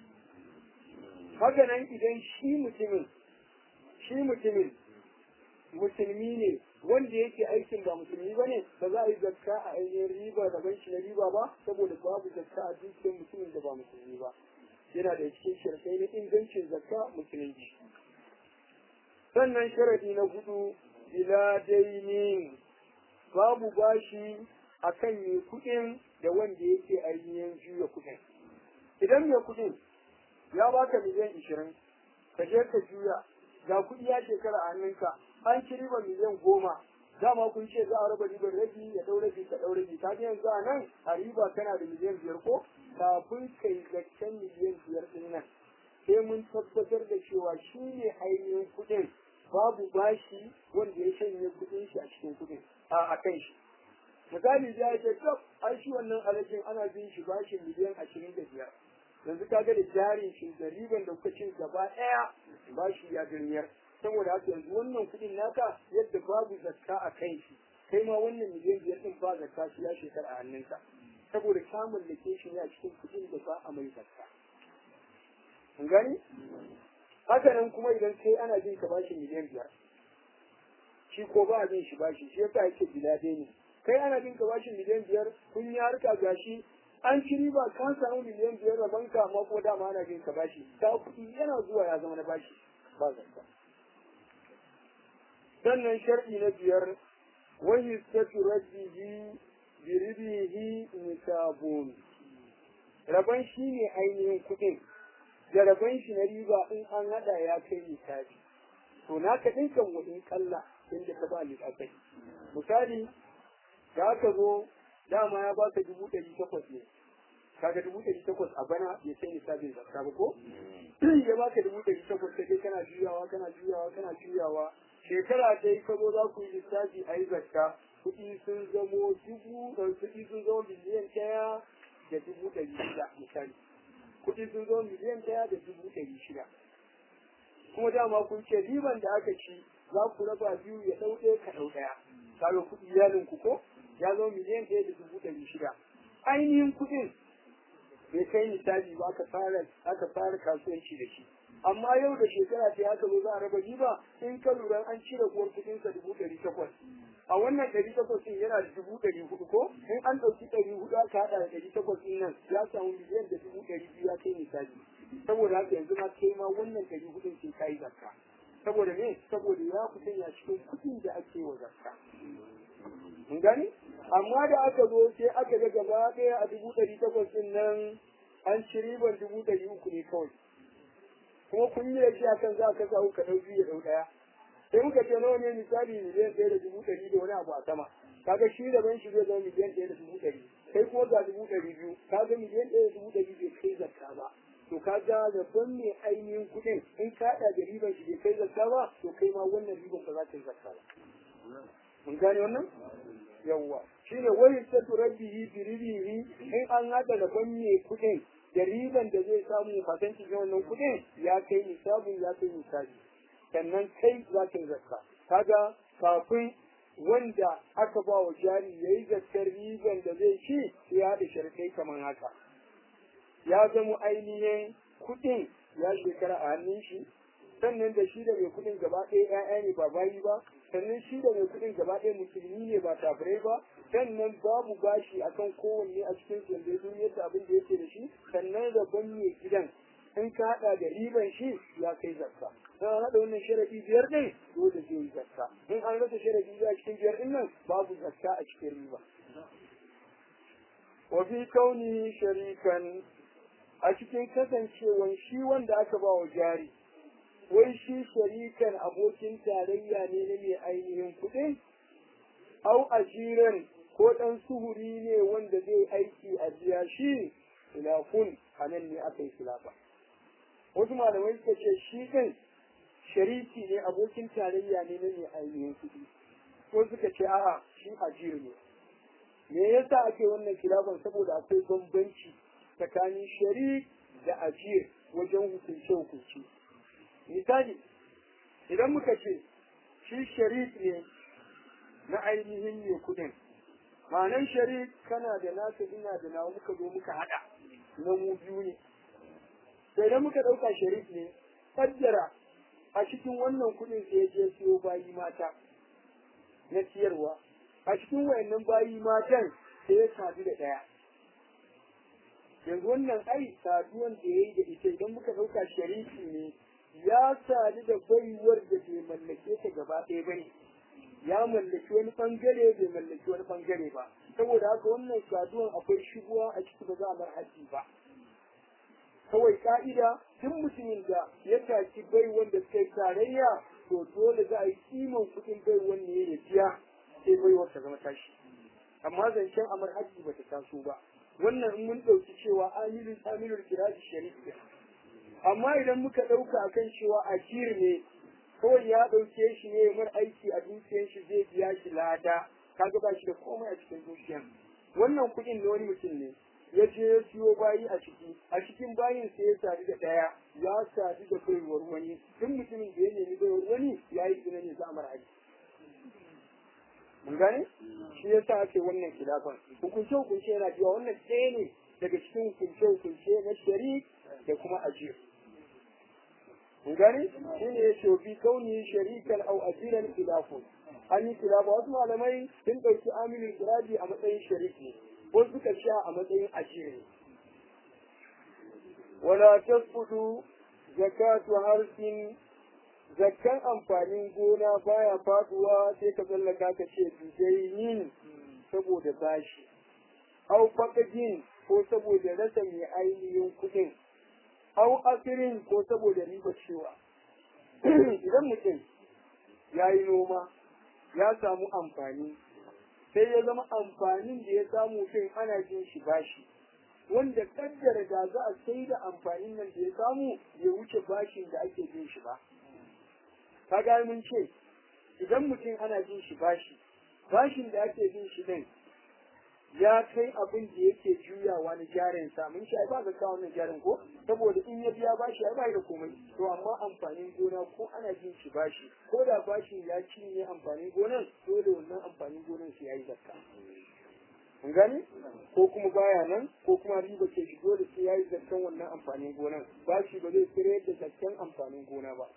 haka nan idan shi mutumin shi mutumin musulmi ne wanda yake aikin ba musulmi ba ne ba za a yi zakka a ainihin riba da ban shi na riba ba saboda babu zakka a dukkan mutumin da ba musulmi ba yana da cikin shirkai na ingancin zakka musulunci sannan sharadi na hudu bila dainin babu bashi akan mai kuɗin da wanda yake ainihin juya kuɗin idan mai kuɗin ya baka miliyan ishirin ka je ka juya ga kuɗi ya shekara a hannunka an ci riba miliyan goma dama kun ce za a raba ribar rabi ya ɗau rabi ka ɗau rabi ka yanzu a nan a riba kana da miliyan biyar ko kafin kai zaccen miliyan biyar ɗin nan sai mun tabbatar da cewa shi ne ainihin kuɗin babu bashi wanda ya shanye kudin shi a cikin kudin a kan shi misali ya ce to ai shi wannan alajin ana bin shi bashin miliyan ashirin da biyar yanzu kaga da jarin shi da riban da kuka cin gaba ɗaya bashi ya girmiyar saboda haka yanzu wannan kudin naka yadda babu zakka a kan shi kai ma wannan miliyan biyar din ba zakka shi ya shekara a hannunka saboda ka mallake shi ne a cikin kudin da ba a mai zakka kun gani haka nan kuma idan kai ana bin ka bashi miliyan biyar shi ko ba a bin shi bashi shi yasa yake bilade ne kai ana bin ka bashi miliyan biyar kun yi harka gashi an ci riba ka samu miliyan biyar da banka amma ko dama ana bin ka bashi ta kuɗi yana zuwa ya zama na bashi ba zakka sannan shar'i na biyar wani satu rabbihi bi ribihi nisabun rabon shi ne ainihin kuɗin da rabon shi na riba in an hada ya kai misali to naka dinkan wani kalla inda ka ba ni akai misali da aka zo dama ya baka dubu ɗari takwas ne kaga dubu ɗari takwas a bana ya sai misali zakka ba ko ya baka dubu ɗari takwas sai kana juyawa kana juyawa kana juyawa shekara dai ka zo za ku yi lissafi a yi zakka kuɗi sun zamo dubu kuɗi sun zamo miliyan ɗaya da dubu ɗari shida misali kuɗi sun zo miliyan ɗaya da dubu ɗari shida kuma dama kun ce riban da aka ci za ku raba biyu ya ɗau ɗaya ka ɗau ɗaya kaga kuɗi ya linku ko ya zo miliyan ɗaya da dubu ɗari shida ainihin kuɗin bai kai misali ba aka fara aka fara kasuwanci da shi amma yau da shekara sai aka zo za a raba riba in ka lura an cire uwar kuɗin sa dubu ɗari takwas a wannan ɗari takwas ɗin yana da dubu ɗari hudu ko in an ɗauki ɗari hudu aka haɗa da ɗari takwas ɗin nan ya samu miliyan da dubu ɗari biyu ya kai misali saboda haka yanzu ma kai ma wannan ɗari hudun sai ka yi zakka saboda me saboda ya kusan ya cikin kuɗin da ake wa zakka mun gani amma da aka zo sai aka ga gaba ɗaya a dubu ɗari takwas ɗin nan an ci riban dubu ɗari uku ne kawai kuma kun yi da shi akan za ka sa ka ɗau biyu ya ɗau ɗaya sai muka ce nawa ne misali miliyan ɗaya da dubu ɗari da wani abu a sama kaga shi da ban shi zai zama miliyan ɗaya da dubu ɗari kai kuma ga dubu ɗari biyu kaga miliyan ɗaya da dubu ɗari bai kai zakka ba to kaga da ban ne ainihin kuɗin in ka haɗa da riban shi bai kai zakka ba to kai ma wannan riban ba za ta yi zakka ba mun gane wannan yawwa shine wani tattu rabbihi bi ribihi in an haɗa da ban ne kuɗin da riban da zai samu fasanci ga wannan kuɗin ya kai nisabin ya kai nisabi sannan kai za ka yi zakka kaga kafin wanda aka ba wa jari ya yi zakkar riban da zai ci sai ya haɗa sharkai kamar haka ya zama ainihin kuɗin ya shekara a hannun shi sannan da shi da mai kuɗin gaba ɗaya ƴaƴa ne ba bayi ba sannan shi da mai kuɗin gaba ɗaya musulmi ne ba kafirai ba sannan babu bashi akan kowanne a cikin su da ya yadda abin da yake da shi sannan rabon mai gidan in ka haɗa da riban shi ya kai zakka in an haɗa wannan sharadi biyar ɗin dole zai yi zakka in an rasa sharadi biyu a cikin biyar ɗin nan babu zakka a cikin riba wa fi kauni sharikan a cikin kasancewan shi wanda aka ba wa jari wai shi sharikan abokin tarayya ne na mai ainihin kuɗin au ajiran ko ɗan suhuri ne wanda zai aiki a biya shi khilafun a nan ne aka yi khilafa wasu malamai suka ce shi ɗin shariki ne abokin tarayya ne na mai ainihin kuɗi ko suka ce a'a shi ajir ne me yasa ake wannan khilafan saboda akwai bambanci tsakanin sharik da ajir wajen hukunce hukunci misali idan muka ce shi sharik ne na ainihin mai kuɗin ma'anan sharik kana da nasa ina da nawa muka zo muka haɗa na mu biyu ne sai da muka ɗauka sharik ne kaddara a cikin wannan kuɗin sai ya je siyo bayi mata na siyarwa a cikin wayannan bayi matan sai ya sadu da ɗaya yanzu wannan ai saduwan da ya yi da ita idan muka ɗauka shariki ne ya sadu da baiwar da bai mallake ta gaba ɗaya ba ne ya mallaki wani ɓangare bai mallaki wani ɓangare ba saboda haka wannan saduwan akwai shigowa a ciki ba za a bar haji ba kawai ka'ida duk mutumin da ya taki bai wanda suka yi tarayya to dole za a yi kiman kuɗin bai wanda ya biya sai baiwar ta zama tashi amma zancen amar haji ba ta taso ba wannan in mun ɗauki cewa amilin amilul kiraji shari'a amma idan muka ɗauka akan cewa ajir ne kawai ya ɗauke shi ne mar aiki a dukiyar shi zai biya shi lada kaga ba shi da komai a cikin dukiyar wannan kuɗin na wani mutum ne ya je ya siyo bayi a ciki a cikin bayin sai ya sadu da ɗaya ya sadu da baiwar wani duk mutumin da ya nemi baiwar wani ya yi zina ne za a mara aiki mun gane shi yasa ake wannan khilafan hukunce hukunce yana cewa wannan ɗaya ne daga cikin hukunce hukunce na shari'a da kuma ajiyar mun gane shi ne ya ce fi kauni sharikan au ajiran khilafun an yi khilafa wasu malamai sun ɗauki amilin kiraji a matsayin shariki ko suka sha a matsayin ajiyar wala tasfudu zakatu harsin zakkan amfanin gona baya faduwa sai ka tsallaka ka ce bidainin saboda bashi au fakajin ko saboda rasa mai ainihin kuɗin au asirin ko saboda riba cewa idan mutum ya yi noma ya samu amfani sai ya zama amfanin da ya samu kai ana jin shi bashi wanda kaddara da za a sai da amfanin nan da ya samu ya wuce bashin da ake jin shi ba ka ga mun ce idan mutum ana jin shi bashi bashin da ake jin shi din ya kai abin da yake juyawa na jarin sa mun shi ai ba zakka wannan jarin ko saboda in ya biya bashi ai bai da komai to amma amfanin gona ko ana jin shi bashi ko da bashin ya cinye amfanin gonan dole wannan amfanin gonan sai yayi zakka kun gani ko kuma baya nan ko kuma riba ke shigo da sai yayi zakkan wannan amfanin gonan ba shi ba zai tsire da zakkan amfanin gona ba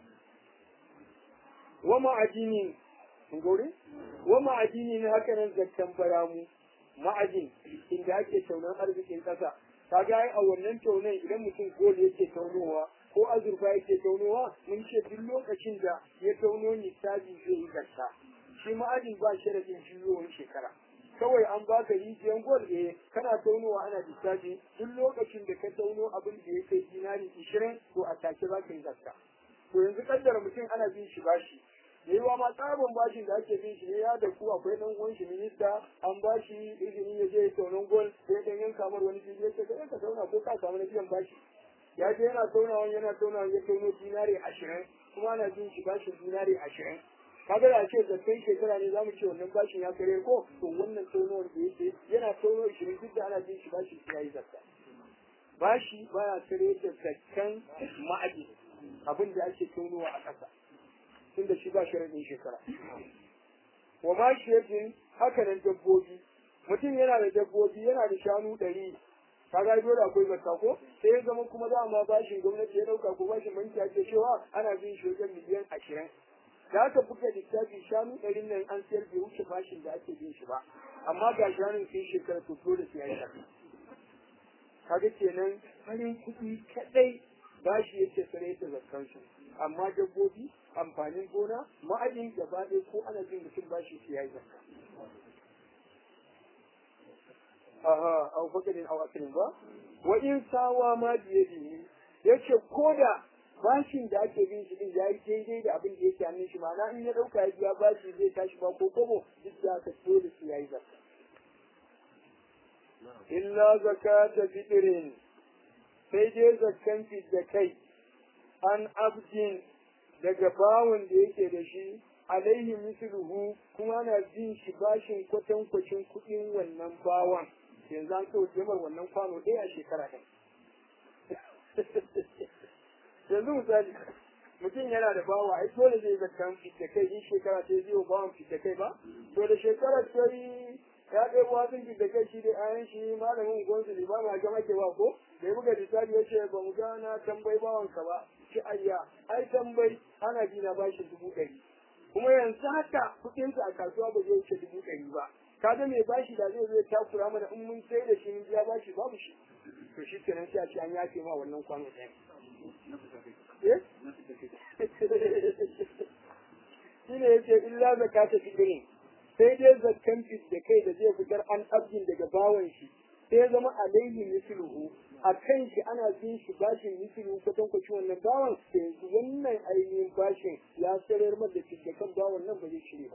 wa ma'adini kun gode wa ma'adini ne haka nan zakkan baramu ma'adin inda ake taunan arzikin kasa kaga ai a wannan taunan idan mutum gole yake taunowa ko azurfa yake taunowa mun ce duk lokacin da ya tauno nisabi zai yi zakka shi ma'adin ba sharadin juyowar shekara kawai an baka rijiyar gol eh kana taunowa ana lissafi duk lokacin da ka tauno abin da ya kai dinari ishirin to a take za ka yi zakka to yanzu kaddara mutum ana bin shi bashi yayiwa ma tsabon bashin da ake bin shi ne ya da ku akwai dan uwan shi minista an bashi izini ya je taunon gol sai dan yanka mar wani fili ya ce ka tauna ko ka samu na biyan bashi ya je yana taunawa yana taunawa ya tauno dinari ashirin kuma ana bin shi bashin dinari ashirin kaga da ce zakkan shekara ne zamu ce wannan bashin ya kare ko to wannan taunowar da yake yana tauno ishirin duk da ana bin shi bashi sai yayi zakka bashi baya kare da zakkan ma'adi abin da ake taunowa a ƙasa tunda shi ba sharadin shekara wa ma shedin haka nan dabbobi mutum yana da dabbobi yana da shanu ɗari kaga dole akwai zakka ko sai ya zama kuma dama bashin gwamnati ya dauka ko bashin banki ake cewa ana bin shi wajen miliyan ashirin da aka buga littafi shanu ɗarin nan an siyar bai wuce bashin da ake bin shi ba amma ga shanun sun shekara to dole sai ya yi zakka kaga kenan farin kuɗi kaɗai bashi yake sare da zakkan su amma dabbobi amfanin gona ma'adin gaba ɗaya ko ana jin mutum bashi sai ya yi zakka aha au fakarin au akirin ba wa in sawa ma biyadihi yace koda bashin da ake bin shi din yayi daidai da abin da yake hannun shi ma'ana in ya dauka ya biya bashi zai tashi ba ko kobo duk da aka dole su yayi zakka illa zakata fitrin sai dai zakkan da kai an abdin daga bawon da yake da shi alaihi misluhu kuma ana bin shi bashin kwatankwacin kuɗin wannan bawan yanzu an kawo jamar wannan kwano ɗaya a shekara ɗin yanzu misali mutum yana da bawa ai dole zai zakkan fita kai in shekara ta zai bawan fita kai ba to da shekara ta yi ya kai wasan fita kai shi da ayan shi malamin gwansu ne ba ma ga make ba ko da ya buga lissafi ya ce ba mu gana tambayi bawanka ba shi ayya ai tambayi ana bi na bashi dubu ɗari kuma yanzu haka kuɗinsa a kasuwa ba zai wuce dubu ɗari ba kaga mai bashi da zai zai takura mana in mun sai da shi mun biya bashi babu shi to shi kenan sai a ce an yafe ma wannan kwano ɗaya shi ne yake illa zakata fitrin sai dai zakkan fit da kai da zai fitar an abdin daga bawan shi sai zama alaihi misluhu a kan shi ana bin shi bashin mislu kwatankwacin wannan bawan yanzu wannan ainihin bashin ya sarar masa da kan bawan nan ba zai shirya ba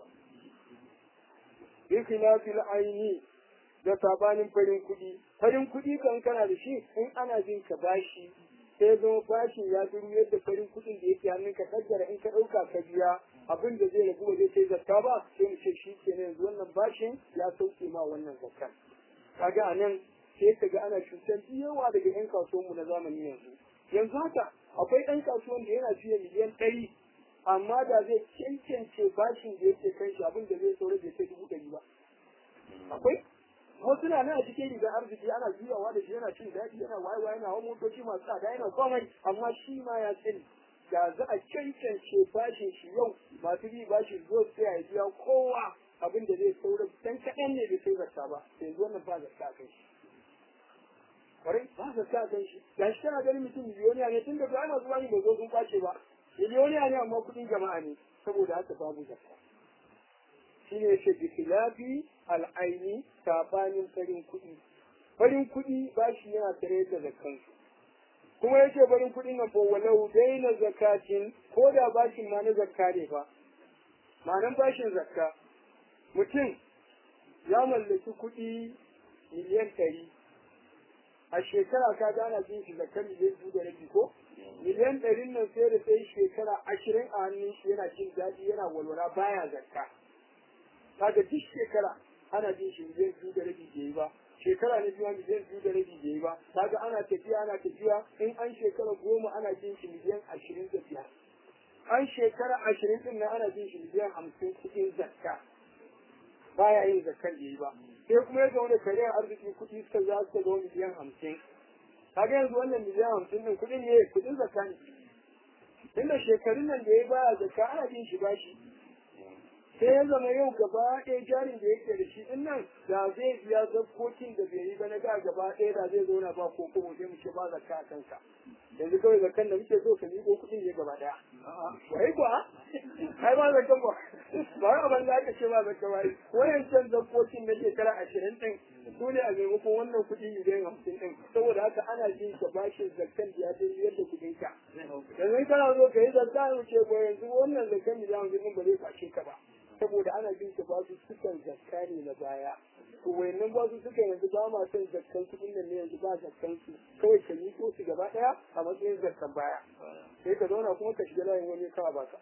bi khilafil aini da sabanin farin kuɗi farin kuɗi kan kana da shi in ana bin ka bashi sai zama bashin ya duru yadda farin kuɗin da yake hannun ka kaddara in ka ɗauka ka biya abin da zai ragu ba zai kai zakka ba sai mu ce shi kenan yanzu wannan bashin ya sauke ma wannan zakkan kaga anan sai ka ga ana cutar yawa daga yan kasuwanmu na zamani yanzu yanzu haka akwai ɗan kasuwan da yana fiye miliyan ɗari amma da zai cancance bashin da yake kan shi abin da zai saura bai kai dubu ɗari ba akwai wasu na nan a cikin rigar arziki ana juyawa da shi yana cin daɗi yana wayewa yana hawa motoci masu tsada yana komai amma shi ma ya sani da za a cancance bashin shi yau masu bi bashin zo sai a biya kowa abin da zai saura dan kaɗan ne bai sai zakka ba sai yanzu wannan ba zakka kai shi kwarai ba zakka kai shi ga shi kana ganin mutum miliyoniya ne tun da ba ana zuwa ne bai zo sun kwace ba miliyoniya ne amma kuɗin jama'a ne saboda haka babu zakka shi ne yake bi khilafi al'aini sabanin farin kuɗi farin kuɗi ba shi yana tare da zakkan kuma yake farin kuɗin nan fa walau daina zakatin ko da bashin ma na zakka ne fa ma'anan bashin zakka mutum ya mallaki kuɗi miliyan ɗari a shekara ka gana jin shi zakka miliyan biyu da rabi ko miliyan ɗarin nan sai da sai shekara ashirin a hannun shi yana jin daɗi yana walwala baya zakka kaga duk shekara ana jin shi miliyan biyu da rabi bai yi ba shekara na biyu miliyan biyu da rabi bai yi ba kaga ana tafiya ana tafiya in an shekara goma ana jin shi miliyan ashirin da biyar an shekara ashirin din nan ana jin shi miliyan hamsin kuɗin zakka baya yin zakkan da yi ba sai kuma ya zaune kariyar arziki kuɗi suka za su zo miliyan hamsin kaga yanzu wannan miliyan hamsin din kuɗin ne kuɗin zakka ne inda shekarun nan da ya baya zakka ana bin shi bashi sai ya zama yau gaba ɗaya jarin da yake da shi din nan da zai biya zakkokin da bai yi ba na ga gaba ɗaya da zai zauna ba ko kuma sai mu ce ba zakka a kanka yanzu kawai zakkan da muke so ka miƙo kuɗin ne gaba ɗaya wai kuwa ai ba zakkan ba ba wani abin da aka ce ba zakka ba wayancan zakkokin na shekara ashirin ɗin su ne a maimakon wannan kuɗi miliyan hamsin ɗin saboda haka ana jin ka bashin zakkan da ya fi yadda kuɗin ka yanzu kana zo ka yi zakka mu ce ko yanzu wannan zakkan miliyan hamsin ɗin ba zai kwashe ka ba saboda ana jin ka ba su sukan zakka ne na baya to wayannan ba su suka yanzu ba ma son zakkan kuɗin nan ne yanzu ba zakkan su kawai ka yi ko su gaba ɗaya a matsayin zakkan baya sai ka zauna kuma ka shiga layin wani kawa baka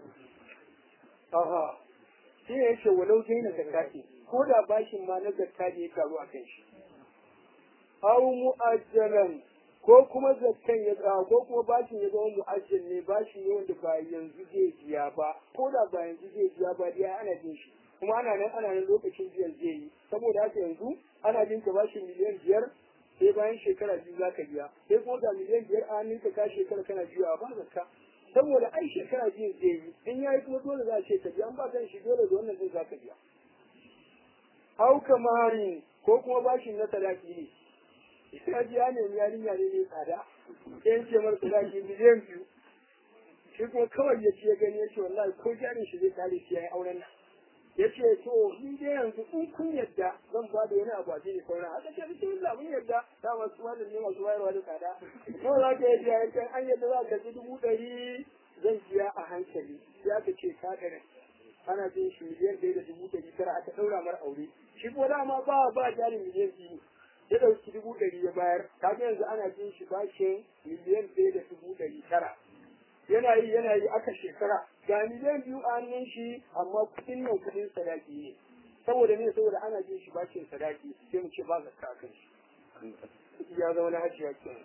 aha shi ne yake walau dai na zakka ce ko da bashin ma na zakka ne ya karu a kan shi aw mu'ajjalan ko kuma zakkan ya ko kuma bashin ya zama mu'ajjal ne bashi ne wanda ba yanzu zai biya ba ko da ba yanzu zai biya ba dai ana jin shi kuma ana nan ana nan lokacin biyan zai yi saboda haka yanzu ana jin ka bashin miliyan biyar sai bayan shekara biyu za ka biya sai kuma ga miliyan biyar a hannunka ka shekara kana biya ba zakka saboda ai shekara biyu zai yi in yayi kuma dole za a ce ka biya an ba kan shi dole da wannan din za ka biya au kamari ko kuma bashin na sadaki ne ita ji ya nemi yarinya ne mai tsada sai ce mar sadaki miliyan biyu shi kuma kawai ya ce ya gani ya ce wallahi ko jarin shi zai kare shi yayin auren nan ya ce to ni dai yanzu in kun yadda zan ba da wani abu a jini sauran haka ce bismillah mun yadda da masu wanda ne masu wayarwa da tsada ko za ka yi biya yankan an yadda za ka ji dubu ɗari zan biya a hankali ya ka ce ka ɗari ana jin shi miliyan ɗaya da dubu ɗari tara aka ɗaura mar aure shi ko dama ba ba jarin miliyan biyu ya ɗauki dubu ɗari ya bayar kaga yanzu ana jin shi bashin miliyan ɗaya da dubu ɗari tara yana yi yana yi aka shekara ga miliyan biyu a hannun shi amma kuɗin nan kuɗin sadaki ne saboda ne saboda ana jin shi bashin sadaki sai mu ce ba zakka a kan shi kuɗi ya zama na hajiya ke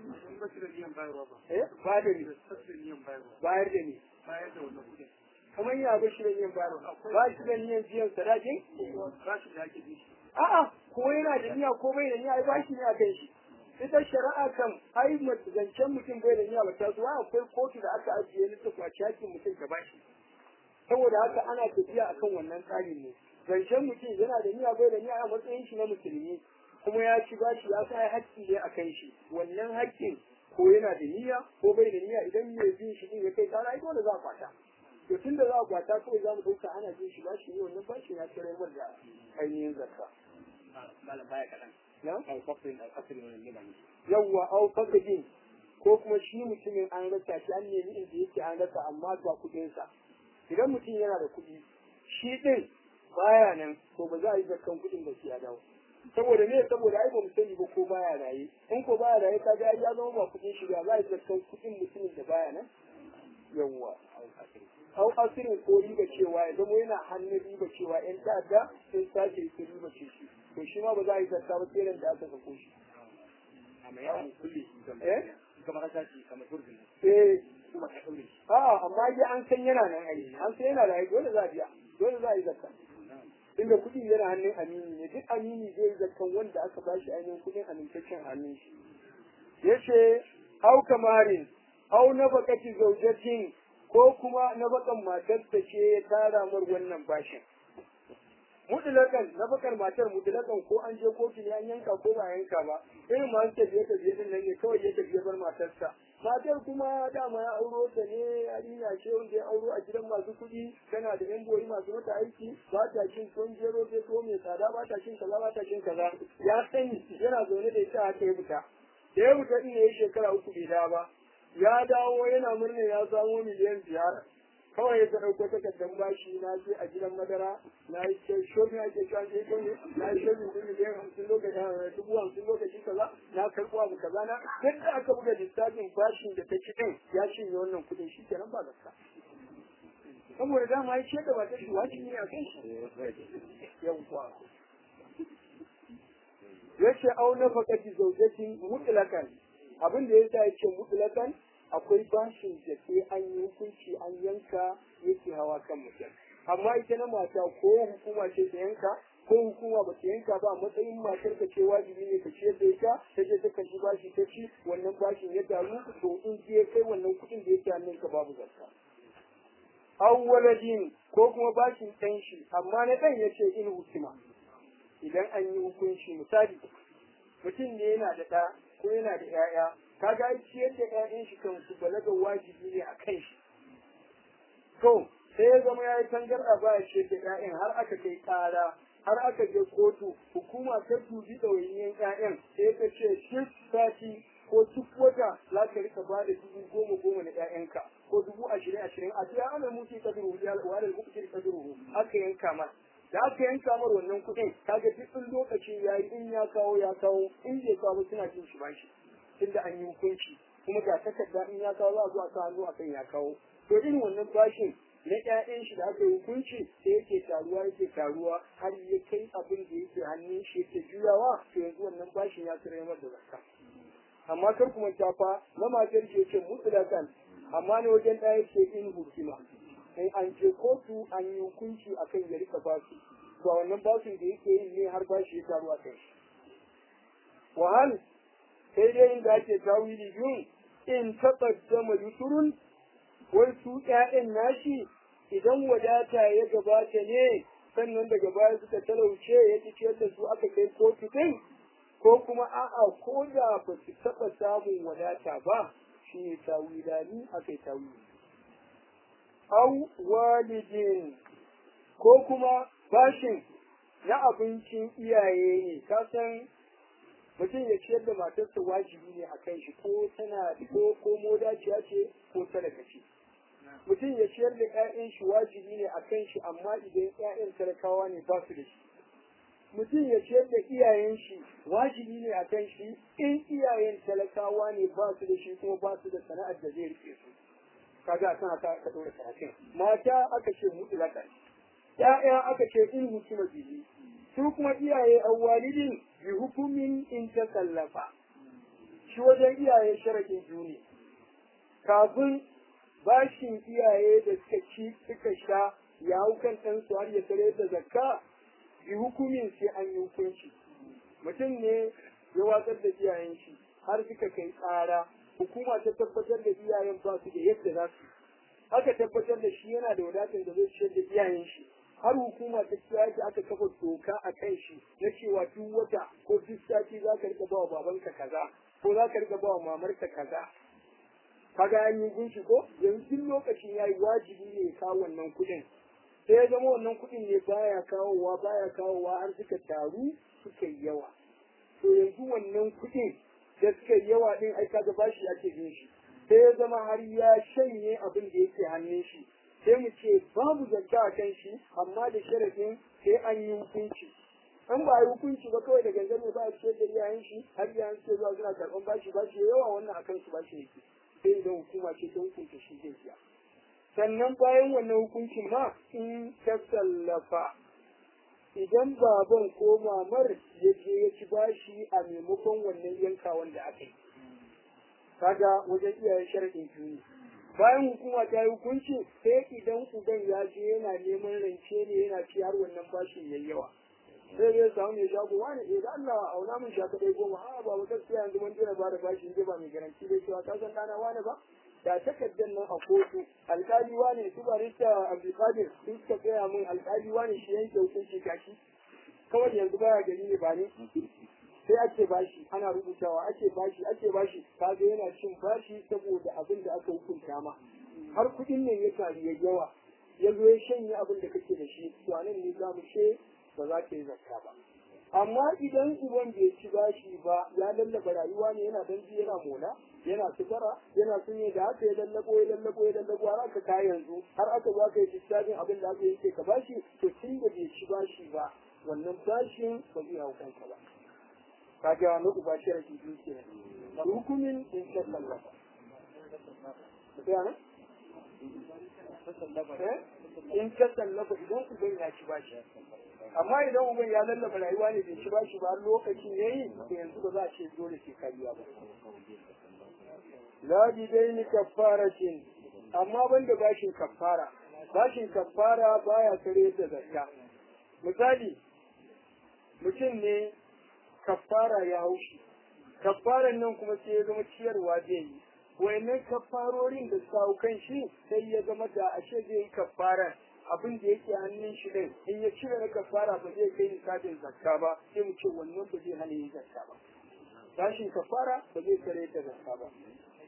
eh ba da ni bayar da ni bayar da wannan kuɗin kamar ya ba shi da niyan bayarwa ba shi da niyan biyan sadaki ba shi da ake bi a'a ko yana da niyya ko bai da niyya ai ba shi ne a kan shi ita shari'a kan ai zancen mutum bai da niyya ba ta zuwa akwai kotu da aka ajiye ni ta kwaci hakkin mutum ta bashi saboda haka ana tafiya akan wannan tsarin ne zancen mutum yana da niyya bai da niyya a matsayin shi na musulmi kuma ya ci bashi ya sa hakki ne a kan shi wannan hakkin ko yana da niyya ko bai da niyya idan mai bin shi din ya kai kara ai dole za a kwata to tunda za a kwata kawai za mu ɗauka ana bin shi bashi ne wannan bashi ya ci rai da ainihin zakka malam baya kaɗan na ai kofin al'asiri wannan ne ba ne yawwa au fakadin ko kuma shi mutumin an rasa shi an nemi inda yake an rasa amma ga kuɗinsa idan mutum yana da kuɗi shi ɗin baya nan to ba za a yi zakkan kuɗin da shi ya dawo saboda me saboda ai ba mu sani ba ko baya raye in ko baya raye ka ga ya zama ba kuɗin shi ba za a yi zakkan kuɗin mutumin da baya nan yawwa au asirin ko riba cewa ya zama yana hannun riba cewa yan ta'adda sun sace su riba ce shi to shi ma ba za a yi zakka ba sai ran da aka sako shi amma ya mu kulle shi kamar eh kamar ka sace kamar gurbin eh kuma ka daure shi a'a amma dai an san yana nan ai an san yana da ai dole za a biya dole za a yi zakka inda kuɗi yana hannun amini ne duk amini zai yi zakkan wanda aka bashi ainihin kuɗin amintaccen hannun shi yace au kamarin au na bakati zaujatin ko kuma na bakan matar ta ce ya tara mar wannan bashin mutlakan na bakar matar mutlakan ko an je kotu ne an yanka ko ba yanka ba irin masu tafiye tafiye din nan ne kawai ya tafiye bar matarsa matar kuma dama ya auro ta ne yarinya ce wanda ya auro a gidan masu kuɗi tana da yan bori masu mata aiki ba ta cin tuwon gero sai tuwo mai tsada ba ta cin kaza ba ta cin kaza ya sani yana zaune da ita haka ya fita da ya fita din ya yi shekara uku bai dawo ba ya dawo yana murna ya samo miliyan biyar kawai ya ɗauko takardar bashi na je a gidan madara na yi shopping ake cewa ke kone na yi shopping ɗin miliyan hamsin lokaci dubu hamsin lokaci kaza na karɓo abu kaza na yadda aka buga lissafin bashin da ta ci ɗin ya cinye wannan kuɗin shi kenan ba gaska saboda dama ya ce da ba ta shi wace ne a kan shi yawwa ya ce au na fakati zaujatin mutlakan abin da ya sa ya ce mutlakan akwai bashin da sai an yi hukunci an yanka yake hawa kan mutum amma ita na mata ko hukuma ce ta yanka ko hukuma ba ta yanka ba matsayin matar ka ce wajibi ne ka ciyar da ita ta je ta kashi bashi ta ci wannan bashin ya taru to in je kai wannan kuɗin da yake hannun ka babu zakka aw waladin ko kuma bashin ɗan shi amma na ɗan ya ce in hukuma idan an yi hukunci misali mutum ne yana da ɗa ko yana da ƴaƴa kaga ai ciyar da ƴaƴan shi kansu balaga wajibi ne a kan shi to sai ya zama ya yi tangarɗa ba ya ciyar da ƴaƴan har aka kai ƙara har aka je kotu hukuma ta dubi ɗawainiyan ƴaƴan sai ta ce duk sati ko duk wata za ka rika ba da dubu goma goma na ƴaƴanka ko dubu ashirin ashirin a sai ana mutu ka duru ya wani mutu ka duru aka yanka mar da aka yanka mar wannan kuɗin kaga duk lokaci ya yi in ya kawo ya kawo in bai kawo suna jin shi bashi tunda an yi hukunci kuma ga takarda in ya kawo za a zo a sa hannu akan ya kawo to irin wannan bashin na ƴaƴan shi da aka yi hukunci sai yake taruwa yake taruwa har ya kai abin da yake hannun shi yake juyawa to yanzu wannan bashin ya tsira mar da zakka amma kar ku manta fa na matar ce yake mutlaqan amma ne wajen ɗaya yake in hukuma sai an je kotu an yi hukunci akan ya rika basu to wannan bashin da yake yin ne har bashi ya taru a kai wahal sai dai inda ake tawili biyun in taqaddama yusurun wai su ƴaƴan nashi idan wadata ya gabata ne sannan daga baya suka talauce ya ci ciyar da su aka kai kotu din ko kuma a'a ko da ba su taɓa samun wadata ba shi ne tawilani aka yi tawili au walidin ko kuma bashin na abincin iyaye ne ka san mutum ya ciyar da matarsa wajibi ne a kan shi ko tana ko ko modaciya ce ko talaka ce mutum ya ciyar da ƴaƴan shi wajibi ne a kan shi amma idan ƴaƴan talakawa ne ba su da shi mutum ya ciyar da iyayen shi wajibi ne a kan shi in iyayen talakawa ne ba su da shi kuma ba su da sana'ar da zai rike su kaga akan haka ka dora karatun mata aka ce mutlaka ƴaƴa aka ce in hukuma bihi su kuma iyaye awwalidin bi hukumin in ta kallafa shi wajen iyaye sharakin juni kafin bashin iyaye da suka ci suka sha ya hau kan ɗansu har ya tare da zakka bi hukumin sai an yi hukunci mutum ne ya watsar da iyayen shi har suka kai tsara hukuma ta tabbatar da iyayen ba su da yadda za su aka tabbatar da shi yana da wadatar da zai ciyar da iyayen shi har hukuma ta kira shi aka kafa doka a kan shi na cewa duk wata ko duk sati za ka rika ba wa babanka kaza ko za ka rika ba wa mamarka kaza kaga an yi gunshi ko yanzu duk lokacin yayi wajibi ne ya kawo wannan kuɗin sai ya zama wannan kuɗin ne baya kawowa baya kawowa har suka taru suka yi yawa to yanzu wannan kuɗin da suka yi yawa din ai kaga bashi ake bin shi sai ya zama har ya shanye abin da yake hannun shi sai mu ce babu zakka a kan shi amma da sharafin sai an yi hukunci an ba yi hukunci ba kawai da gangan ne ba a ce da iyayen shi har iyayen su zuwa suna karɓan bashi bashi yawa wannan akan su bashi yake sai idan hukuma ce ta hukunta shi zai siya sannan bayan wannan hukuncin ma in ta tallafa idan baban ko mamar ya je ya ci bashi a maimakon wannan yankawan da aka yi kaga wajen iyayen sharaɗin juni bayan hukuma ta yi hukunci sai idan uban ya je yana neman rance ne yana ci har wannan bashin yayi yawa sai zai samu mai shago wani eh da Allah auna min shaka dai goma a ba wata gaskiya yanzu mun dena ba da bashin je ba mai garanti dai cewa ka san dana wani ba da takaddan nan a kotu alƙali wani su barista Abdulkadir sun suka gaya min alƙali wani shi yanke hukunci kashi kawai yanzu baya gari ne ba ne sai ake bashi ana rubutawa ake bashi ake bashi kaga yana cin bashi saboda abin da aka hukunta ma har kuɗin ne ya taru ya yawa ya zo ya shanye abin da kake da shi to anan ne za mu ce ba za ka yi zakka ba amma idan uban bai ci bashi ba ya lallaba rayuwa ne yana danji yana mola yana sigara yana sunye da haka ya lallabo ya lallabo ya lallabo har aka kai yanzu har aka zo aka yi lissafin abin da aka yi ka bashi to tun da bai ci bashi ba wannan bashin ba zai hau kanka ba kaga na uba shi rake biyu ke hukumin in ta tallafa in ta tallafa idan uban ya ci bashi amma idan uban ya lallaba rayuwa ne bai ci bashi ba lokacin yayi to yanzu ba za a ce dole sai kariya ba la bidaini kaffaratin amma banda bashin kaffara bashin kafara baya kare da zakka. Misali, mutum ne kafara ya haushi, kafaran nan kuma sai ya zama ciyarwa zai yi. Wayannan kafarorin da suka hau kan shi sai ya zama da ashe zai yi kafaran abin da yake hannun shi din in ya cire na kafara ba zai kai nisabin zakka ba, sai mu ce wannan ba zai hana yin zakka ba. Bashin kafara ba zai kare da zakka ba.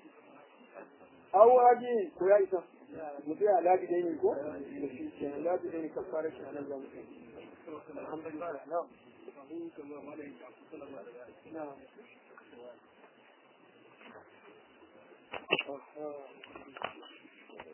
Awaji ko ya isa mu je alabi dai ne ko shi ke alabi dai ne kafara shi nan zamu kai. Alhamdulillah. Na. Na.